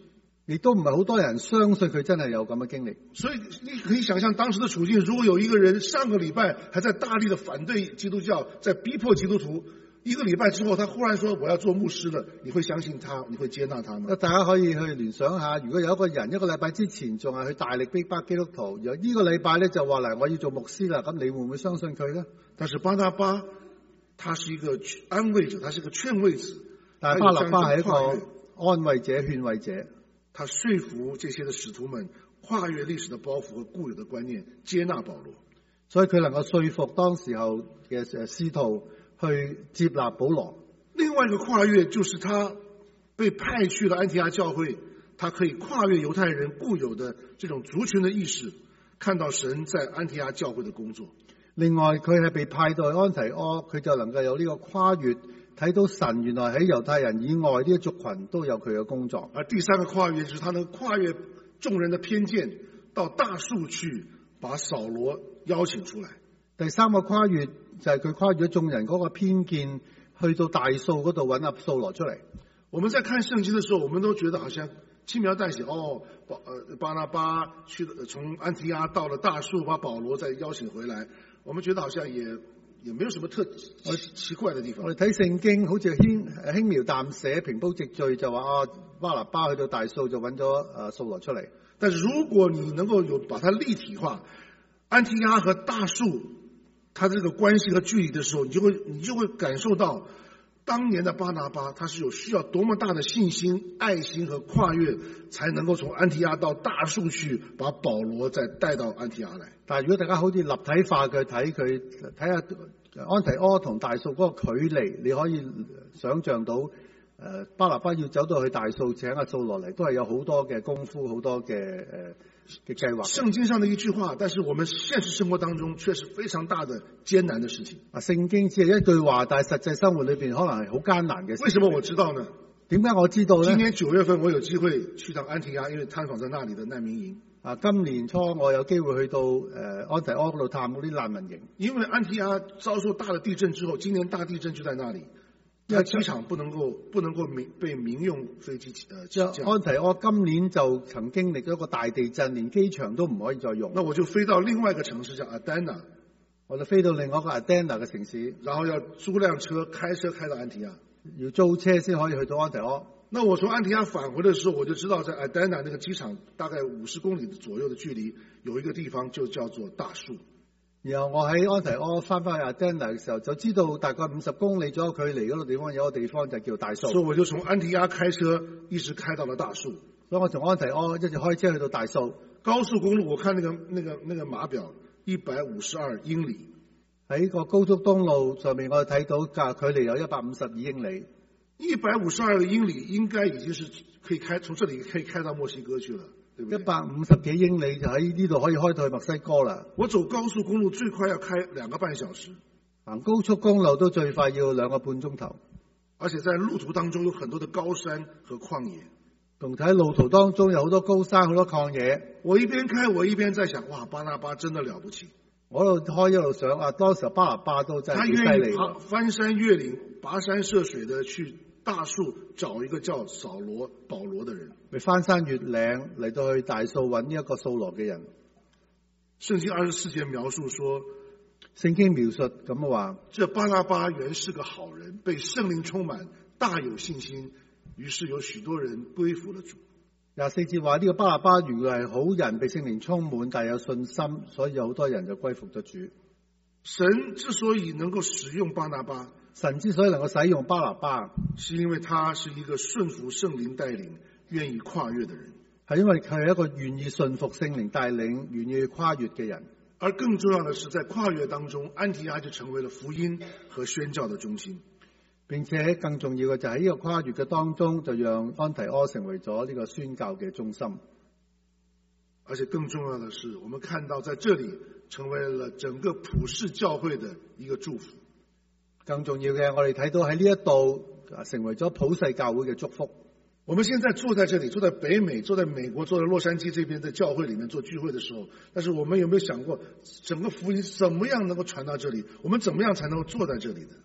亦都唔係好多人相信佢真係有咁嘅經歷。 所以你可以想象當時的處境，如果有一個人上個禮拜還在大力的反對基督教，在逼迫基督徒，一個禮拜之後他忽然說我要做牧師了，你會相信他，你會接納他嗎？ 大家可以去聯想下，如果有一個人一個禮拜之前仲係去大力逼迫基督徒，有呢個禮拜咧就話嚟我要做牧師啦，咁你會唔會相信佢咧？ 但是巴拿巴他是一個安慰者，他是一個勸慰者， 但係巴拿巴係一個安慰者、勸慰者。 他說服這些的使徒們跨越歷史的包袱和固有的觀念，接納保羅， 所以佢能夠說服當時候嘅使徒去接納保羅。 另外一個跨越就是他被派去了安提阿教會，他可以跨越猶太人固有的這種族群的意識，看到神在安提阿教會的工作。 另外佢係被派到安提阿，佢就能夠有呢個跨越，睇到神原來喺猶太人以外呢啲族群都有佢嘅工作。 而第三個跨越就是他能跨越眾人的偏見，到大數去把掃羅邀請出來。 第三個跨越就係佢跨越咗眾人嗰個偏見，去到大數嗰度揾阿掃羅出嚟。 我們在看聖經的時候，我們都覺得好像輕描淡寫，哦，巴呃巴拿巴去從安提阿到了大數，把保羅再邀請回來，我們覺得好像也也沒有什麼特奇怪的地方。 我哋睇聖經好似輕輕描淡寫、平鋪直敘，就話啊巴拿巴去到大數就揾咗誒掃羅出嚟。 但是如果你能夠有把它立體化，安提阿和大數它這個關係和距離的時候，你就會你就會感受到當年的巴拿巴他是有需要多麼大的信心、愛心和跨越，才能夠從安提阿到大數去把保羅再帶到安提阿來。 但係如果大家好似立體化嘅睇佢，睇下安提阿同大數嗰個距離，你可以想象到誒、呃、巴拿巴要走到去大數請阿掃羅嚟，都係有好多嘅功夫，好多嘅誒嘅計劃。 聖經上的一句話，但是我們現實生活當中卻是非常大的艱難的事情。 啊，聖經只係一句話，但係實際生活裏邊可能係好艱難嘅事情。 為什麼我知道呢？ 點解我知道呢？ 今年九月份我有機會去到安提阿，因為探訪在那裡的難民營。 啊，今年初我有機會去到誒、呃、安提阿嗰度探嗰啲難民營。因為安提阿遭受大的地震之後，今年大地震就在那裡，因為機場不能夠不能夠民被民用飛機呃起降。 安提阿今年就曾經歷咗一個大地震，連機場都唔可以再用。 那我就飛到另外一個城市叫阿丹娜， 我就飛到另外一個阿丹娜嘅城市， 然後要租輛車開車開到安提阿， 要租車先可以去到安提阿。 那我從安提阿返回的時候，我就知道在阿丹娜那個機場大概五十公里左右的距離，有一個地方就叫做大數。 然後我喺安提阿翻返去阿丹娜嘅時候，就知道大概五十公里左右距離嗰個地方有一個地方就叫大數。 所以我就從安提阿開車一直開到了大數。 所以我從安提阿一直開車去到大數。 高速公路我看那個那個那個碼表一百五十二英里， 喺個高速公路上面我睇到隔距離有一百五十二英里。 一百五十二個英里應該已經是可以開，從這裡可以開到墨西哥去了，對不對？ 一百五十幾英里就喺呢度可以開到去墨西哥啦。 我走高速公路最快要開兩個半小時， 行高速公路都最快要兩個半鐘頭， 而且在路途當中有很多的高山和曠野。 同睇路途當中有好多高山好多曠野。 我一邊開我一邊在想，哇，巴拿巴真的了不起。 我一路開一路想啊，當時巴拿巴都真係幾犀利。 他願意翻山越嶺、跋山涉水的去大數找一個叫掃羅保羅的人， 佢翻山越嶺嚟到去大數揾呢一個掃羅嘅人。 聖經二十四節描述說， 聖經描述咁話， 這巴拿巴原是個好人，被聖靈充滿，大有信心，於是有許多人歸服了主。 廿四節話呢個巴拿巴原來係好人，被聖靈充滿，但有信心，所以有好多人就歸服咗主。 神之所以能夠使用巴拿巴， 神之所以能夠使用巴拿巴， 是因為他是一個順服聖靈帶領、願意跨越的人， 係因為佢係一個願意順服聖靈帶領、願意跨越嘅人。 而更重要的是，在跨越當中，安提阿就成為了福音和宣教的中心。 並且更重要嘅就喺呢個跨越嘅當中，就讓安提阿成為咗呢個宣教嘅中心。 而且更重要的是，我們看到在這裡成為了整個普世教會的一個祝福。 更重要嘅，我哋睇到喺呢一度成為咗普世教會嘅祝福。 我們現在坐在這裡，坐在北美，坐在美國，坐在洛杉磯這邊的教會裡面做聚會的時候，但是我們有沒有想過，整個福音怎麼樣能夠傳到這裡？我們怎麼樣才能夠坐在這裡的？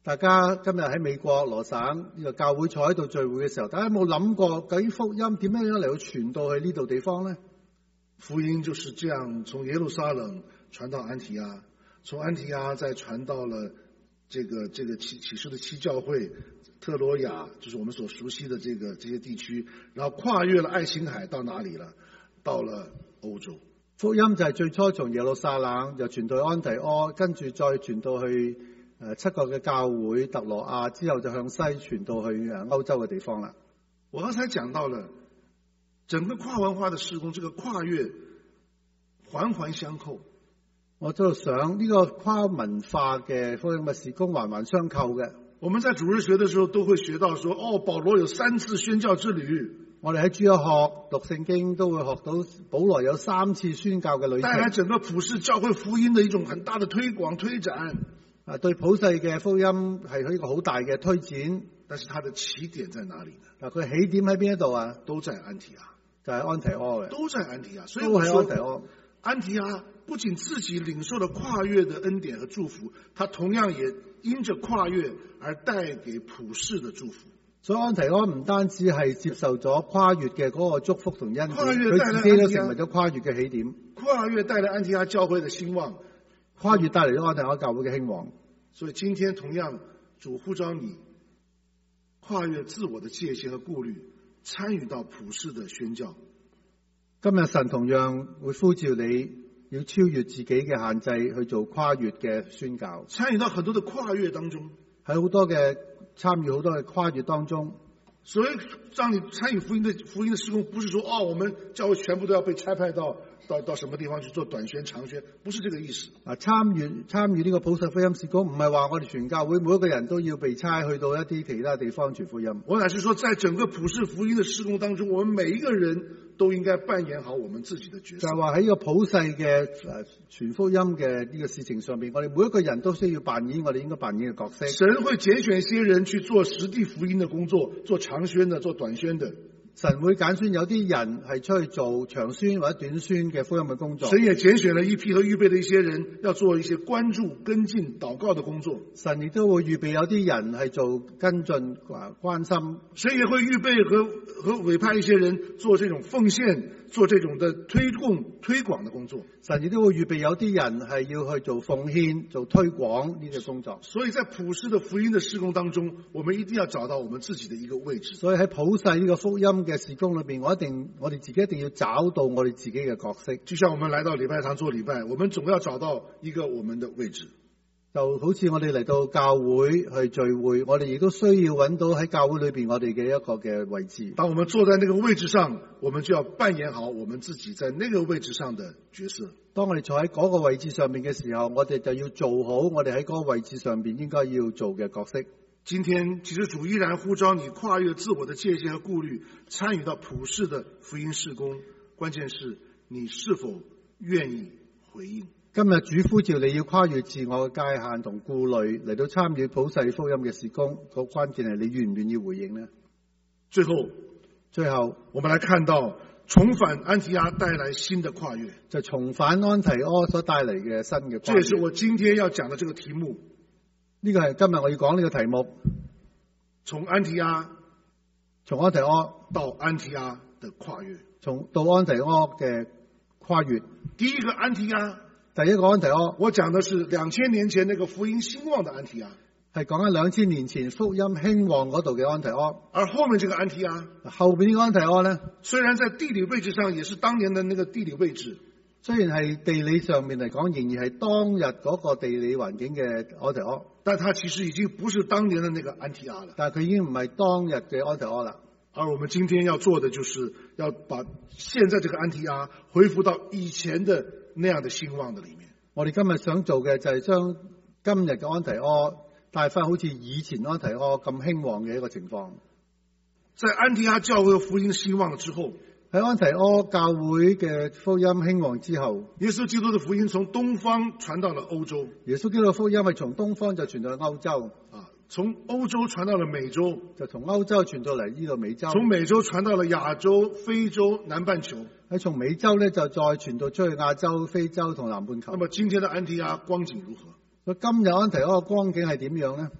大家今日喺美國羅省呢個教會坐喺度聚會嘅時候，大家有冇諗過究竟福音點樣樣嚟去傳到去呢度地方呢？ 福音就是這樣從耶路撒冷傳到安提阿，從安提阿再傳到了這個這個啟啟示的七教會，特羅亞就是我們所熟悉的這個這些地區，然後跨越了愛琴海到哪裡了？到了歐洲。 福音就係最初從耶路撒冷又傳到安提阿，跟住再傳到去誒七個嘅教會特羅亞，之後就向西傳到去誒歐洲嘅地方啦。 我剛才講到了整個跨文化的事工，這個跨越環環相扣。 我就想呢個跨文化嘅福音嘅事工環環相扣嘅。 我們在主日學的時候都會學到說，哦，保羅有三次宣教之旅。 我哋喺主日學讀聖經都會學到保羅有三次宣教嘅旅程， 帶來整個普世教會福音的一種很大的推廣推展。 啊，對普世嘅福音係一個好大嘅推展。 但是它的起點在哪裡呢？ 嗱，佢起點喺邊一度啊？ 都在安提阿， 就係安提阿嘅， 都在安提阿。所以都喺安提阿。 安提阿不僅自己領受了跨越的恩典和祝福，他同樣也因着跨越而帶給普世的祝福。 所以安提阿唔單止係接受咗跨越嘅嗰個祝福同恩典，佢自己都成為咗跨越嘅起點。 跨越帶來安提阿教會的興旺， 跨越帶嚟咗安提阿教會嘅興旺。 所以今天同樣主呼召你跨越自我的界限和顧慮，參與到普世的宣教。 今日神同樣會呼召你要超越自己嘅限制去做跨越嘅宣教， 參與到很多的跨越當中， 喺好多嘅參與好多嘅跨越當中。 所以讓你參與福音的福音的事工，不是說哦，我們教會全部都要被差派到到到什麼地方去做短宣長宣，不是這個意思。啊， 參與參與呢個普世福音事工，唔係話我哋全教會每一個人都要被差去到一啲其他地方傳福音。 我乃是說，在整個普世福音的事工當中，我們每一個人都應該扮演好我們自己的角色。 就係話喺呢個普世嘅誒傳福音嘅呢個事情上邊，我哋每一個人都需要扮演我哋應該扮演嘅角色。 神會揀選一些人去做實地福音的工作，做長宣的，做短宣的。 神會揀選有啲人係出去做長宣或者短宣嘅福音嘅工作。 神也揀選了一批和預備的一些人，要做一些關注、跟進、禱告的工作。 神亦都會預備有啲人係做跟進、關心。 神也會預備和和委派一些人做這種奉獻、做這種的推動、推廣的工作。 神亦都會預備有啲人係要去做奉獻、做推廣呢啲工作。 所以在普世的福音的事工當中，我們一定要找到我們自己的一個位置。 所以喺普世呢個福音嘅事工裏邊，我一定我哋自己一定要找到我哋自己嘅角色。 就像我們來到禮拜堂做禮拜，我們總要找到一個我們的位置。 就好似我哋嚟到教會去聚會，我哋亦都需要揾到喺教會裏邊我哋嘅一個嘅位置。 當我們坐在那個位置上，我們就要扮演好我們自己在那個位置上的角色。 當我哋坐喺嗰個位置上面嘅時候，我哋就要做好我哋喺嗰個位置上邊應該要做嘅角色。 今天其實主依然呼召你跨越自我的界限和顧慮，參與到普世的福音事工，關鍵是你是否願意回應。 今日主呼召你要跨越自我嘅界限同顧慮嚟到參與普世福音嘅事工，個關鍵係你願唔願意回應呢？ 最後， 最後我們來看到重返安提阿帶來新的跨越， 就重返安提阿所帶嚟嘅新嘅跨越。 這也是我今天要講的這個題目。 呢個係今日我要講呢個題目， 從安提阿， 從安提阿到安提阿的跨越， 從到安提阿嘅跨越。 第一個安提阿。 第一個安提阿， 我講的是兩千年前那個福音興旺的安提阿， 係講緊兩千年前福音興旺嗰度嘅安提阿。 而後面這個安提阿， 後邊呢個安提阿呢， 雖然在地理位置上也是當年的那個地理位置， 雖然係地理上面嚟講仍然係當日嗰個地理環境嘅安提阿， 但它其實已經不是當年的那個安提阿了。 但係佢已經唔係當日嘅安提阿啦。 而我們今天要做的就是要把現在這個安提阿恢復到以前的那樣的興旺的裏面。 我哋今日想做嘅就係將今日嘅安提阿帶翻好似以前安提阿咁興旺嘅一個情況。 在安提阿教會福音興旺之後， 喺安提阿教會嘅福音興旺之後， 耶穌基督的福音從東方傳到了歐洲。 耶穌基督嘅福音係從東方就傳到歐洲啊。從歐洲傳到了美洲， 就從歐洲傳到嚟呢度美洲。從美洲傳到了亞洲、非洲、南半球。 喺從美洲咧就再傳到出去亞洲、非洲同南半球。 那麼今天的安提阿光景如何？ 今日安提阿嘅光景係點樣呢？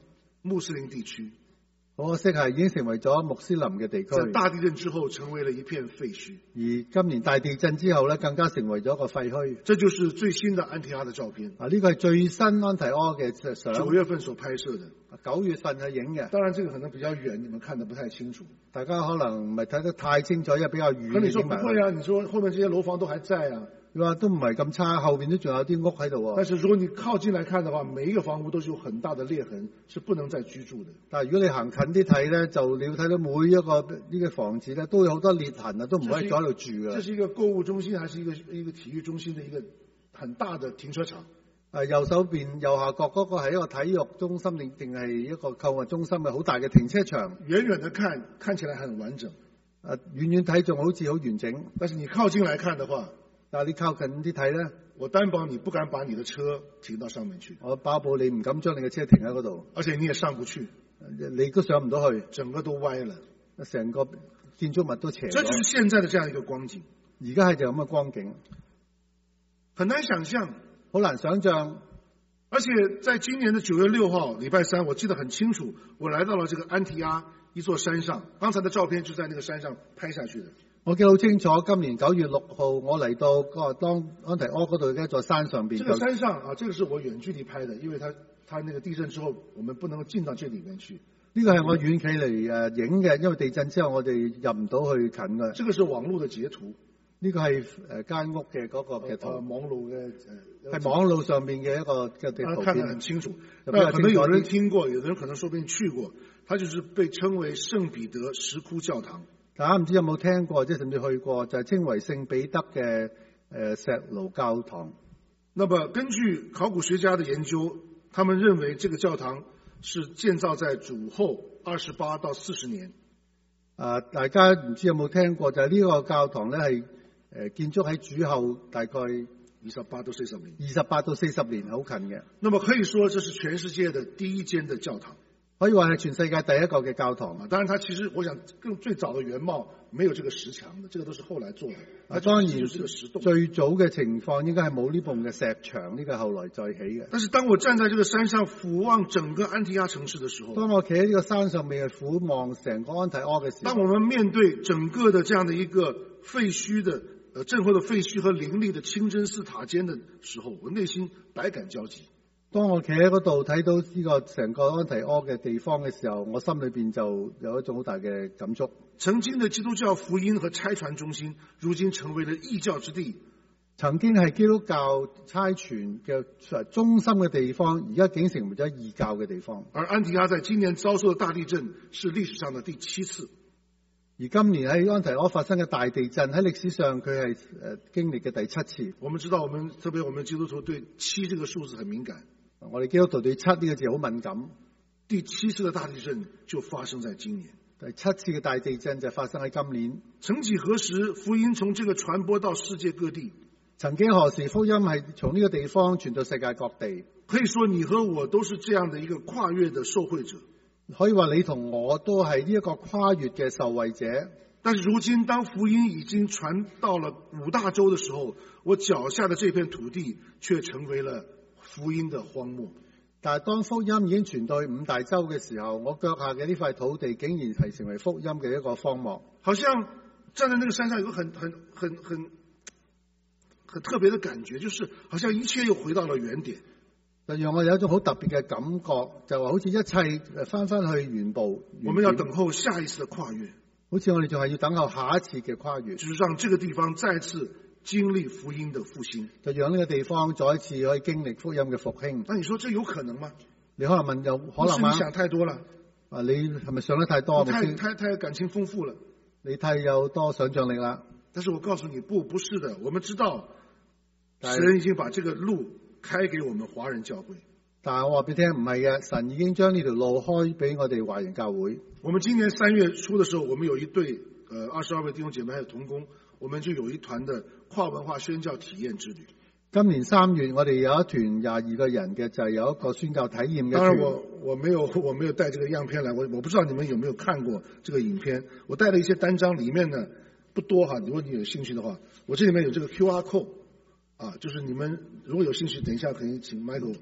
穆斯林地區。 可惜係已經成為咗穆斯林嘅地區。 在大地震之後，成為了一片廢墟。 而今年大地震之後咧，更加成為咗一個廢墟。 這就是最新的安提阿的照片。 啊，呢個係最新安提阿嘅相。 九月份所拍攝的。 九月份去影嘅。 當然，這個可能比較遠，你們看得不太清楚。 大家可能唔係睇得太清楚，因為比較遠。 咁你說不會啊？你說後面這些樓房都還在啊？ 你話都唔係咁差，後邊都仲有啲屋喺度。 但是如果你靠近來看的話，每一個房屋都是有很大的裂痕，是不能再居住的。 但係如果你行近啲睇咧，就你要睇到每一個呢個房子咧，都有好多裂痕啊，都唔可以再喺度住嘅。 這是一個購物中心，還是一個一個體育中心的一個很大的停車場？ 誒，右手邊右下角嗰個係一個體育中心定定係一個購物中心嘅好大嘅停車場。 遠遠的看，看起來很完整。 誒，遠遠睇仲好似好完整， 但是你靠近來看的話， 但係你靠近啲睇咧， 我擔保你不敢把你的車停到上面去。 我包保你唔敢將你嘅車停喺嗰度， 而且你也上不去， 你都上唔到去， 整個都歪了， 成個建築物都斜咗。 這就是現在的這樣一個光景。 而家係就咁嘅光景， 很難想象， 好難想象。 而且在今年的九月六號禮拜三，我記得很清楚，我來到了這個安提阿一座山上，剛才的照片就在那個山上拍下去的。 我記得好清楚，今年九月六號我嚟到個當安提阿嗰度嘅一座山上邊。 這個山上啊，這個是我遠距離拍的，因為它它那個地震之後，我們不能夠進到這裏面去。 呢個係我遠距離誒影嘅，因為地震之後我哋入唔到去近嘅。 這個是網絡的截圖。 呢個係誒間屋嘅嗰個嘅圖， 呃、網絡嘅誒係網絡上面嘅一個嘅地圖片， 看得很清楚。那可能有人聽過，有的人可能說不定去過，它就是被稱為聖彼得石窟教堂。 大家唔知有冇聽過，即係甚至去過，就係、是、稱為聖彼得嘅誒石爐教堂。 那麼根據考古學家的研究，他們認為這個教堂是建造在主後二十八到四十年。 啊，大家唔知有冇聽過，就係、是、呢個教堂咧係誒建築喺主後大概二十八到四十年， 二十八到四十年，好近嘅。 那麼可以說，這是全世界的第一間的教堂。 可以話係全世界第一個嘅教堂啊！ 當然，它其實我想更最早的原貌沒有這個石牆的，這個都是後來做的。 啊，當然就是個石洞。 最早嘅情況應該係冇呢棟嘅石牆，呢個係後來再起嘅。 但是當我站在這個山上俯望整個安提阿城市的時候， 當我企喺呢個山上面去俯望成個安提阿嘅時候， 當我們面對整個的這樣的一個廢墟的呃震後的廢墟和林立的清真寺塔尖的時候，我內心百感交集。 當我企喺嗰度睇到呢個成個安提阿嘅地方嘅時候，我心裏邊就有一種好大嘅感觸。 曾經的基督教福音和差傳中心，如今成為了異教之地。 曾經係基督教差傳嘅中心嘅地方，而家竟成為咗異教嘅地方。 而安提阿在今年遭受的大地震是歷史上的第七次。 而今年喺安提阿發生嘅大地震喺歷史上佢係誒經歷嘅第七次。 我們知道，我們特別我們基督徒對七這個數字很敏感。 我哋基督徒對七呢個字好敏感。 第七次嘅大地震就發生在今年。 第七次嘅大地震就發生喺今年。 曾幾何時，福音從這個傳播到世界各地。 曾經何時，福音係從呢個地方傳到世界各地。 可以說，你和我都是這樣的一個跨越的受惠者。 可以話你同我都係呢一個跨越嘅受惠者。 但是如今，當福音已經傳到了五大洲的時候，我腳下的這片土地卻成為了福音的荒漠。 但係當福音已經傳到五大洲嘅時候，我腳下嘅呢塊土地竟然係成為福音嘅一個荒漠。 好像站在那個山上有個很很很很很特別的感覺，就是好像一切又回到了原點。 就讓我有一種好特別嘅感覺，就話好似一切翻翻去原步。 我們要等候下一次的跨越， 好似我哋仲係要等候下一次嘅跨越， 就是讓這個地方再次經歷福音的復興， 就讓呢個地方再一次可以經歷福音嘅復興。 那你說這有可能嗎？ 你可能問有可能嗎？ 你想太多了。 啊，你係咪想得太多？ 太太太感情豐富了， 你太有多想象力啦。 但是我告訴你，不，不是的。我們知道，神已經把這個路開給我們華人教會。 但係我話俾你聽，唔係嘅，神已經將呢條路開俾我哋華人教會。 我們今年三月初的時候，我們有一對，呃，二十二位弟兄姐妹還有同工，我們就有一團的跨文化宣教體驗之旅。 今年三月，我哋有一團廿二個人嘅，就係有一個宣教體驗嘅。 當然我，我我沒有我沒有帶這個樣片來，我我不知道你們有沒有看過這個影片。我帶了一些單張，裡面呢不多哈。如果你有興趣的話，我這裡面有這個 Q R code，啊，就是你們如果有興趣，等一下可以請 Michael。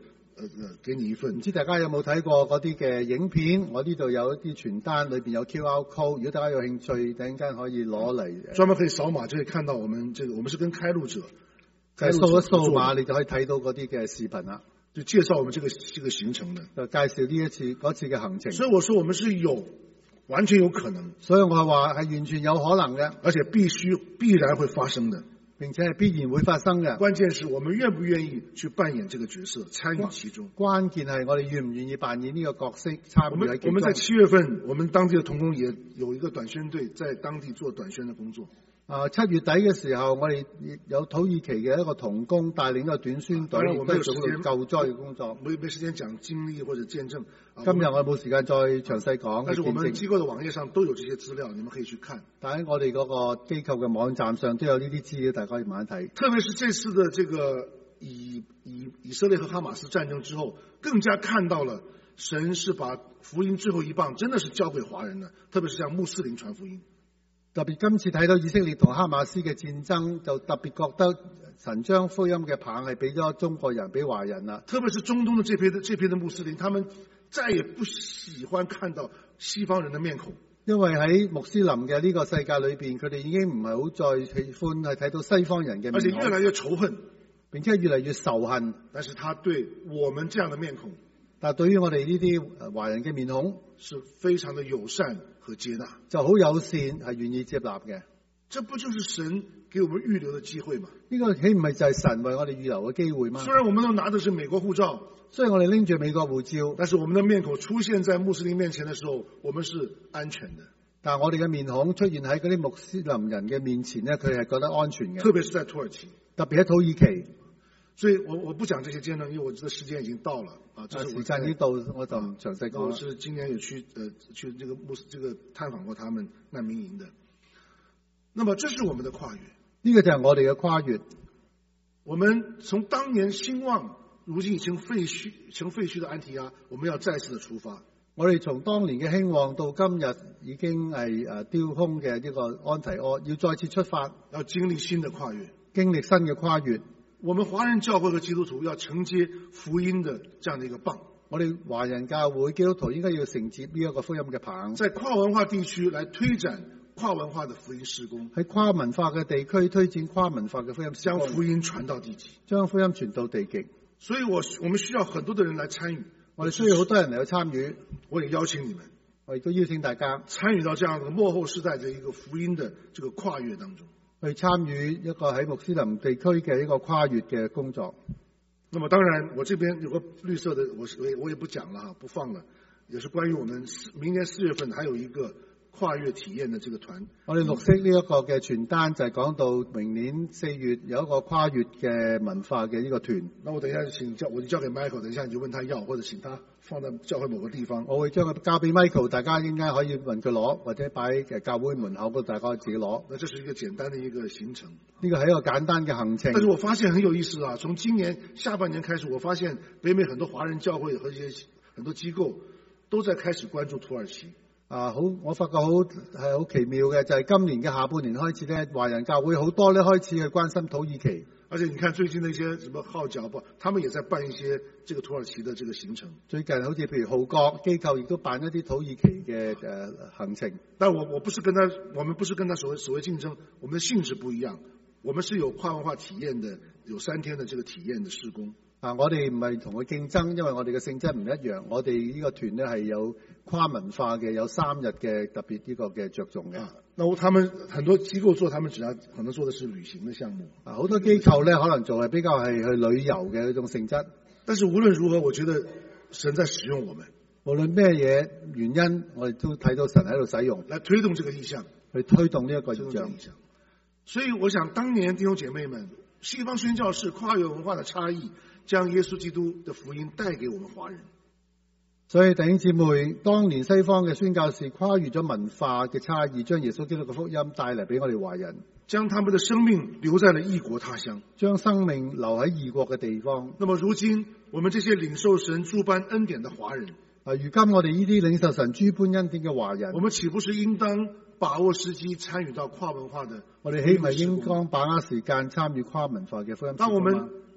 呃呃給你一份。 唔知大家有冇睇過嗰啲嘅影片？我呢度有一啲傳單，裏邊有 Q R code， 如果大家有興趣，等陣間可以攞嚟。 專門可以掃碼就可以看到我們這個，我們是跟開路者， 就掃一掃碼，你就可以睇到嗰啲嘅視頻啦。 就介紹我們這個這個行程的， 就介紹呢一次嗰次嘅行程。 所以我說我們是有，完全有可能。 所以我係話係完全有可能嘅， 而且必須必然會發生的， 並且係必然會發生嘅。 關鍵是我們願不願意去扮演這個角色，參與其中。 關鍵係我哋願唔願意扮演呢個角色，參與喺其中。 我們我們在七月份，我們當地的同工也有一個短宣隊在當地做短宣的工作。 啊，七月底嘅時候，我哋有土耳其嘅一個同工帶領一個短宣隊， 當然我們有時間救災嘅工作。 沒沒時間講經歷或者見證。 今日我冇時間再詳細講。 但是我們機構的網頁上都有這些資料，你們可以去看。 但喺我哋嗰個機構嘅網站上都有呢啲資料，大家可以慢慢睇。 特別是這次的這個以以以色列和哈馬斯戰爭之後，更加看到了神是把福音最後一棒真的是交給華人的，特別是向穆斯林傳福音。 特別今次睇到以色列同哈馬斯嘅戰爭，就特別覺得神將福音嘅棒係俾咗中國人，俾華人啦。 特別是中東的這批的這批的穆斯林，他們再也不喜歡看到西方人的面孔， 因為喺穆斯林嘅呢個世界裏邊，佢哋已經唔係好再喜歡係睇到西方人嘅面孔， 而且越來越仇恨， 並且越嚟越仇恨。 但是他對我們這樣的面孔， 但係對於我哋呢啲華人嘅面孔， 是非常的友善和接納， 就好友善，係願意接納嘅。 這不就是神給我們預留的機會嗎？ 呢個豈唔係就係神為我哋預留嘅機會嗎？ 雖然我們都拿的是美國護照， 雖然我哋拎住美國護照， 但是我們的面孔出現在穆斯林面前的時候，我們是安全的。 但係我哋嘅面孔出現喺嗰啲穆斯林人嘅面前呢，佢係覺得安全嘅。 特別是在土耳其， 特別喺土耳其。 所以我我不講這些見證，因為我覺得時間已經到了啊。這是我時間已經到，我就唔詳細講。 我是今年有去呃去這個穆斯這個探訪過他們難民營的。那麼這是我們的跨越， 呢個就係我哋嘅跨越。 我們從當年興旺，如今已經廢墟成廢墟的安提阿，我們要再次的出發。 我哋從當年嘅興旺到今日已經係誒丟空嘅呢個安提阿，要再次出發， 要經歷新的跨越， 經歷新嘅跨越。 我們華人教會和基督徒要承接福音的這樣的一個棒。 我哋華人教會基督徒應該要承接呢一個福音嘅棒， 在跨文化地區來推展跨文化的福音事工， 喺跨文化嘅地區推薦跨文化嘅福音事工， 將福音傳到地極， 將福音傳到地極。 所以我我們需要很多的人來參與， 我哋需要好多人嚟去參與。 我也邀請你們， 我亦都邀請大家參與到這樣的幕後世代的一個福音的這個跨越當中， 去參與一個喺穆斯林地區嘅一個跨越嘅工作。 那麼當然，我這邊有個綠色的，我我我也不講了哈，不放了，也是關於我們明年四月份還有一個跨越體驗的這個團。 我哋綠色呢一個嘅傳單就係講到明年四月有一個跨越嘅文化嘅呢個團。 那我等一下請交，我就交給 Michael，等一下你就問他要，或者請他放在教會某個地方。 我會將佢交俾 Michael，大家應該可以問佢攞，或者擺喺教會門口嗰度，大家可以自己攞。 那這是一個簡單的一個行程。 呢個係一個簡單嘅行程。 但是我發現很有意思啊，從今年下半年開始，我發現北美很多華人教會和一些很多機構都在開始關注土耳其。 啊，好！我發覺好係好奇妙嘅，就係、是、今年嘅下半年開始咧，華人教會好多咧開始去關心土耳其。而且你看最近的一些什麼號角吧，他們也在辦一些這個土耳其的這個行程。最近好似譬如號角機構亦都辦一啲土耳其嘅誒、呃、行程。但我我不是跟他，我們不是跟他所謂所謂競爭，我們的性質不一樣。我們是有跨文化體驗的，有三天的這個體驗的事工。啊，我哋唔係同佢競爭，因為我哋嘅性質唔一樣。我哋呢個團呢係有跨文化嘅，有三日嘅特別呢個嘅着重嘅。啊，那我他們很多機構做，他們只要可能做的是旅行的項目。啊，好多機構呢可能做係比較係去旅遊嘅一種性質。但是無論如何，我覺得神在使用我們。無論咩嘢原因，我哋都睇到神喺度使用，來推動這個意向，去推動呢一個意向。所以我想，當年弟兄姐妹們，西方宣教士跨越文化的差異，將耶穌基督的福音帶給我們華人。所以弟兄姊妹，當年西方嘅宣教士跨越咗文化嘅差異，將耶穌基督嘅福音帶嚟俾我哋華人，將他們的生命留在了異國他鄉，將生命留喺異國嘅地方。那麼如今，我們這些領受神諸般恩典的華人，啊，如今我哋呢啲領受神諸般恩典嘅華人，我們豈不是應當把握時機參與到跨文化的？我哋豈唔係應當把握時間參與跨文化嘅福音？當我們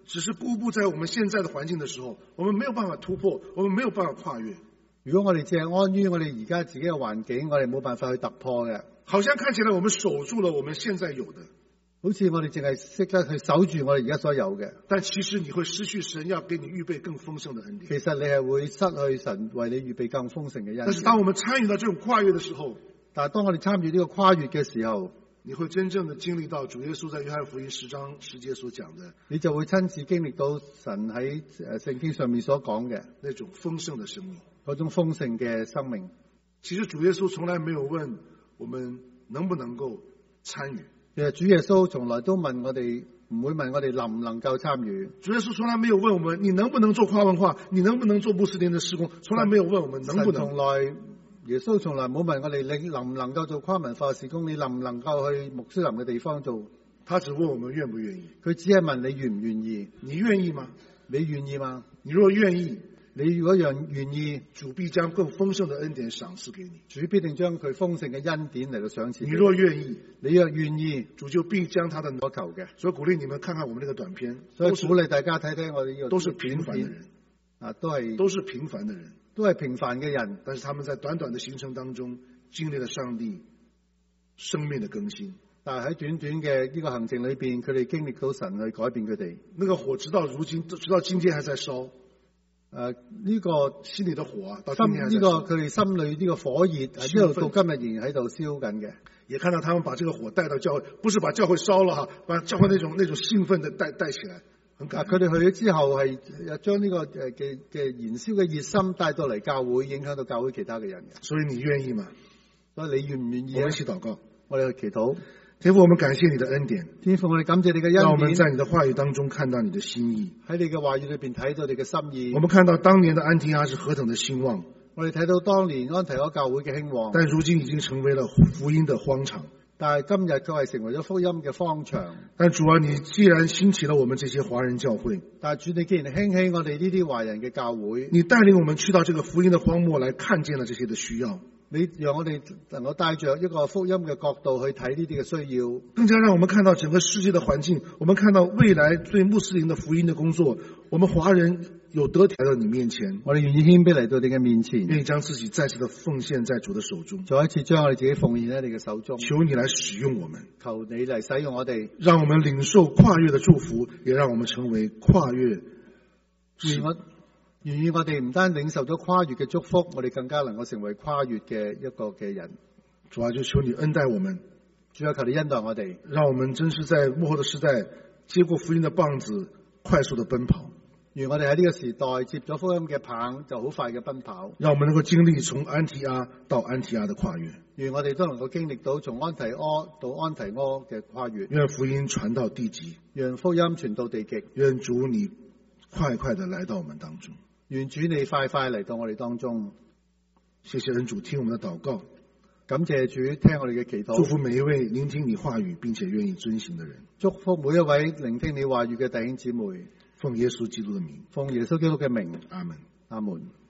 只是固步在我們現在的環境的時候，我們沒有辦法突破，我們沒有辦法跨越。 如果我哋淨係安於我哋而家自己嘅環境，我哋冇辦法去突破嘅。 好像看起來我們守住了我們現在有的， 好似我哋淨係識得去守住我哋而家所有嘅， 但其實你會失去神要給你預備更豐盛的恩典。 其實你係會失去神為你預備更豐盛嘅恩典。 但是當我們參與到這種跨越的時候， 但係當我哋參與呢個跨越嘅時候， 你會真正的經歷到主耶穌在約翰福音十章十節所講的， 你就會親自經歷到神喺誒聖經上面所講嘅那種豐盛的生命， 嗰種豐盛嘅生命。 其實主耶穌從來沒有問我們能不能夠參與。 其實主耶穌從來都問我哋，唔會問我哋能唔能夠參與。 主耶穌從來沒有問我們你能不能做跨文化，你能不能做穆斯林的事工，從來沒有問我們能不能。 從來耶穌從來冇問我哋你能唔能夠做跨文化事工，你能唔能夠去穆斯林嘅地方做。 他只問我們願不願意。 佢只係問你願唔願意。 你願意嗎？ 你願意嗎？ 你若願意， 你如果願願意， 主必將更豐盛的恩典賞賜給你。 主必定將佢豐盛嘅恩典嚟到賞賜。 你若願意， 你若願意， 主就必將他的所求嘅。 所以鼓勵你們看看我們呢個短片， 所以鼓勵大家睇睇我哋呢個都是平凡的人啊，都係都是平凡的人， 都係平凡嘅人， 但是他們在短短的行程當中經歷了上帝生命的更新。 但係喺短短嘅呢個行程裏邊，佢哋經歷到神去改變佢哋。 那個火直到如今，直到今天還在燒。 誒、呃，呢、這個心裏的火啊，到心今天還在呢、這個佢哋心裏呢個火熱，一路到今日仍然喺度燒緊嘅。 也看到他們把這個火帶到教會，不是把教會燒了哈，把教會那種那種興奮的帶帶起來。很感恩。 佢哋去咗之後係將呢個誒嘅嘅燃燒嘅熱心帶到嚟教會，影響到教會其他嘅人嘅。 所以你願意嗎？ 所以你願唔願意？ 我們一起禱告， 我哋去祈禱。 天父，我們感謝你的恩典。 天父，我哋感謝你嘅恩典。 讓我們在你的話語當中看到你的心意。 喺你嘅話語裏邊睇到你嘅心意。 我們看到當年的安提阿是何等的興旺。 我哋睇到當年安提阿教會嘅興旺。 但如今已經成為了福音的荒場。 但係今日佢係成為咗福音嘅荒場。 但主啊，你既然興起了我們這些華人教會， 但係主你既然興起我哋呢啲華人嘅教會， 你帶領我們去到這個福音的荒漠來看見了這些的需要。 你讓我哋能夠帶着一個福音嘅角度去睇呢啲嘅需要， 更加讓我們看到整個世界的環境，我們看到未來對穆斯林的福音的工作，我們華人有得來到你面前， 我哋願意謙卑嚟到你嘅面前， 願意將自己再次的奉獻在主的手中， 再一次將我哋自己奉獻喺你嘅手中， 求你來使用我們， 求你嚟使用我哋， 讓我們領受跨越的祝福，也讓我們成為跨越。 願我願意我哋唔單領受咗跨越嘅祝福，我哋更加能夠成為跨越嘅一個嘅人。 主啊，就求你恩待我們， 主啊，求你恩待我哋， 讓我們真是在末後的時代接過福音的棒子，快速的奔跑。 願我哋喺呢個時代接咗福音嘅棒，就好快嘅奔跑。 讓我們能夠經歷從安提阿到安提阿的跨越。 願我哋都能夠經歷到從安提阿到安提阿嘅跨越。 願福音傳到地極， 讓福音傳到地極。 願主你快快的來到我們當中。 願主你快快嚟到我哋當中。 謝謝恩主聽我們的禱告， 感謝主聽我哋嘅祈禱。 祝福每一位聆聽你話語並且願意遵行的人。 祝福每一位聆聽你話語嘅弟兄姊妹。 奉耶穌基督的名， 奉耶穌基督嘅名， 阿門， 阿門。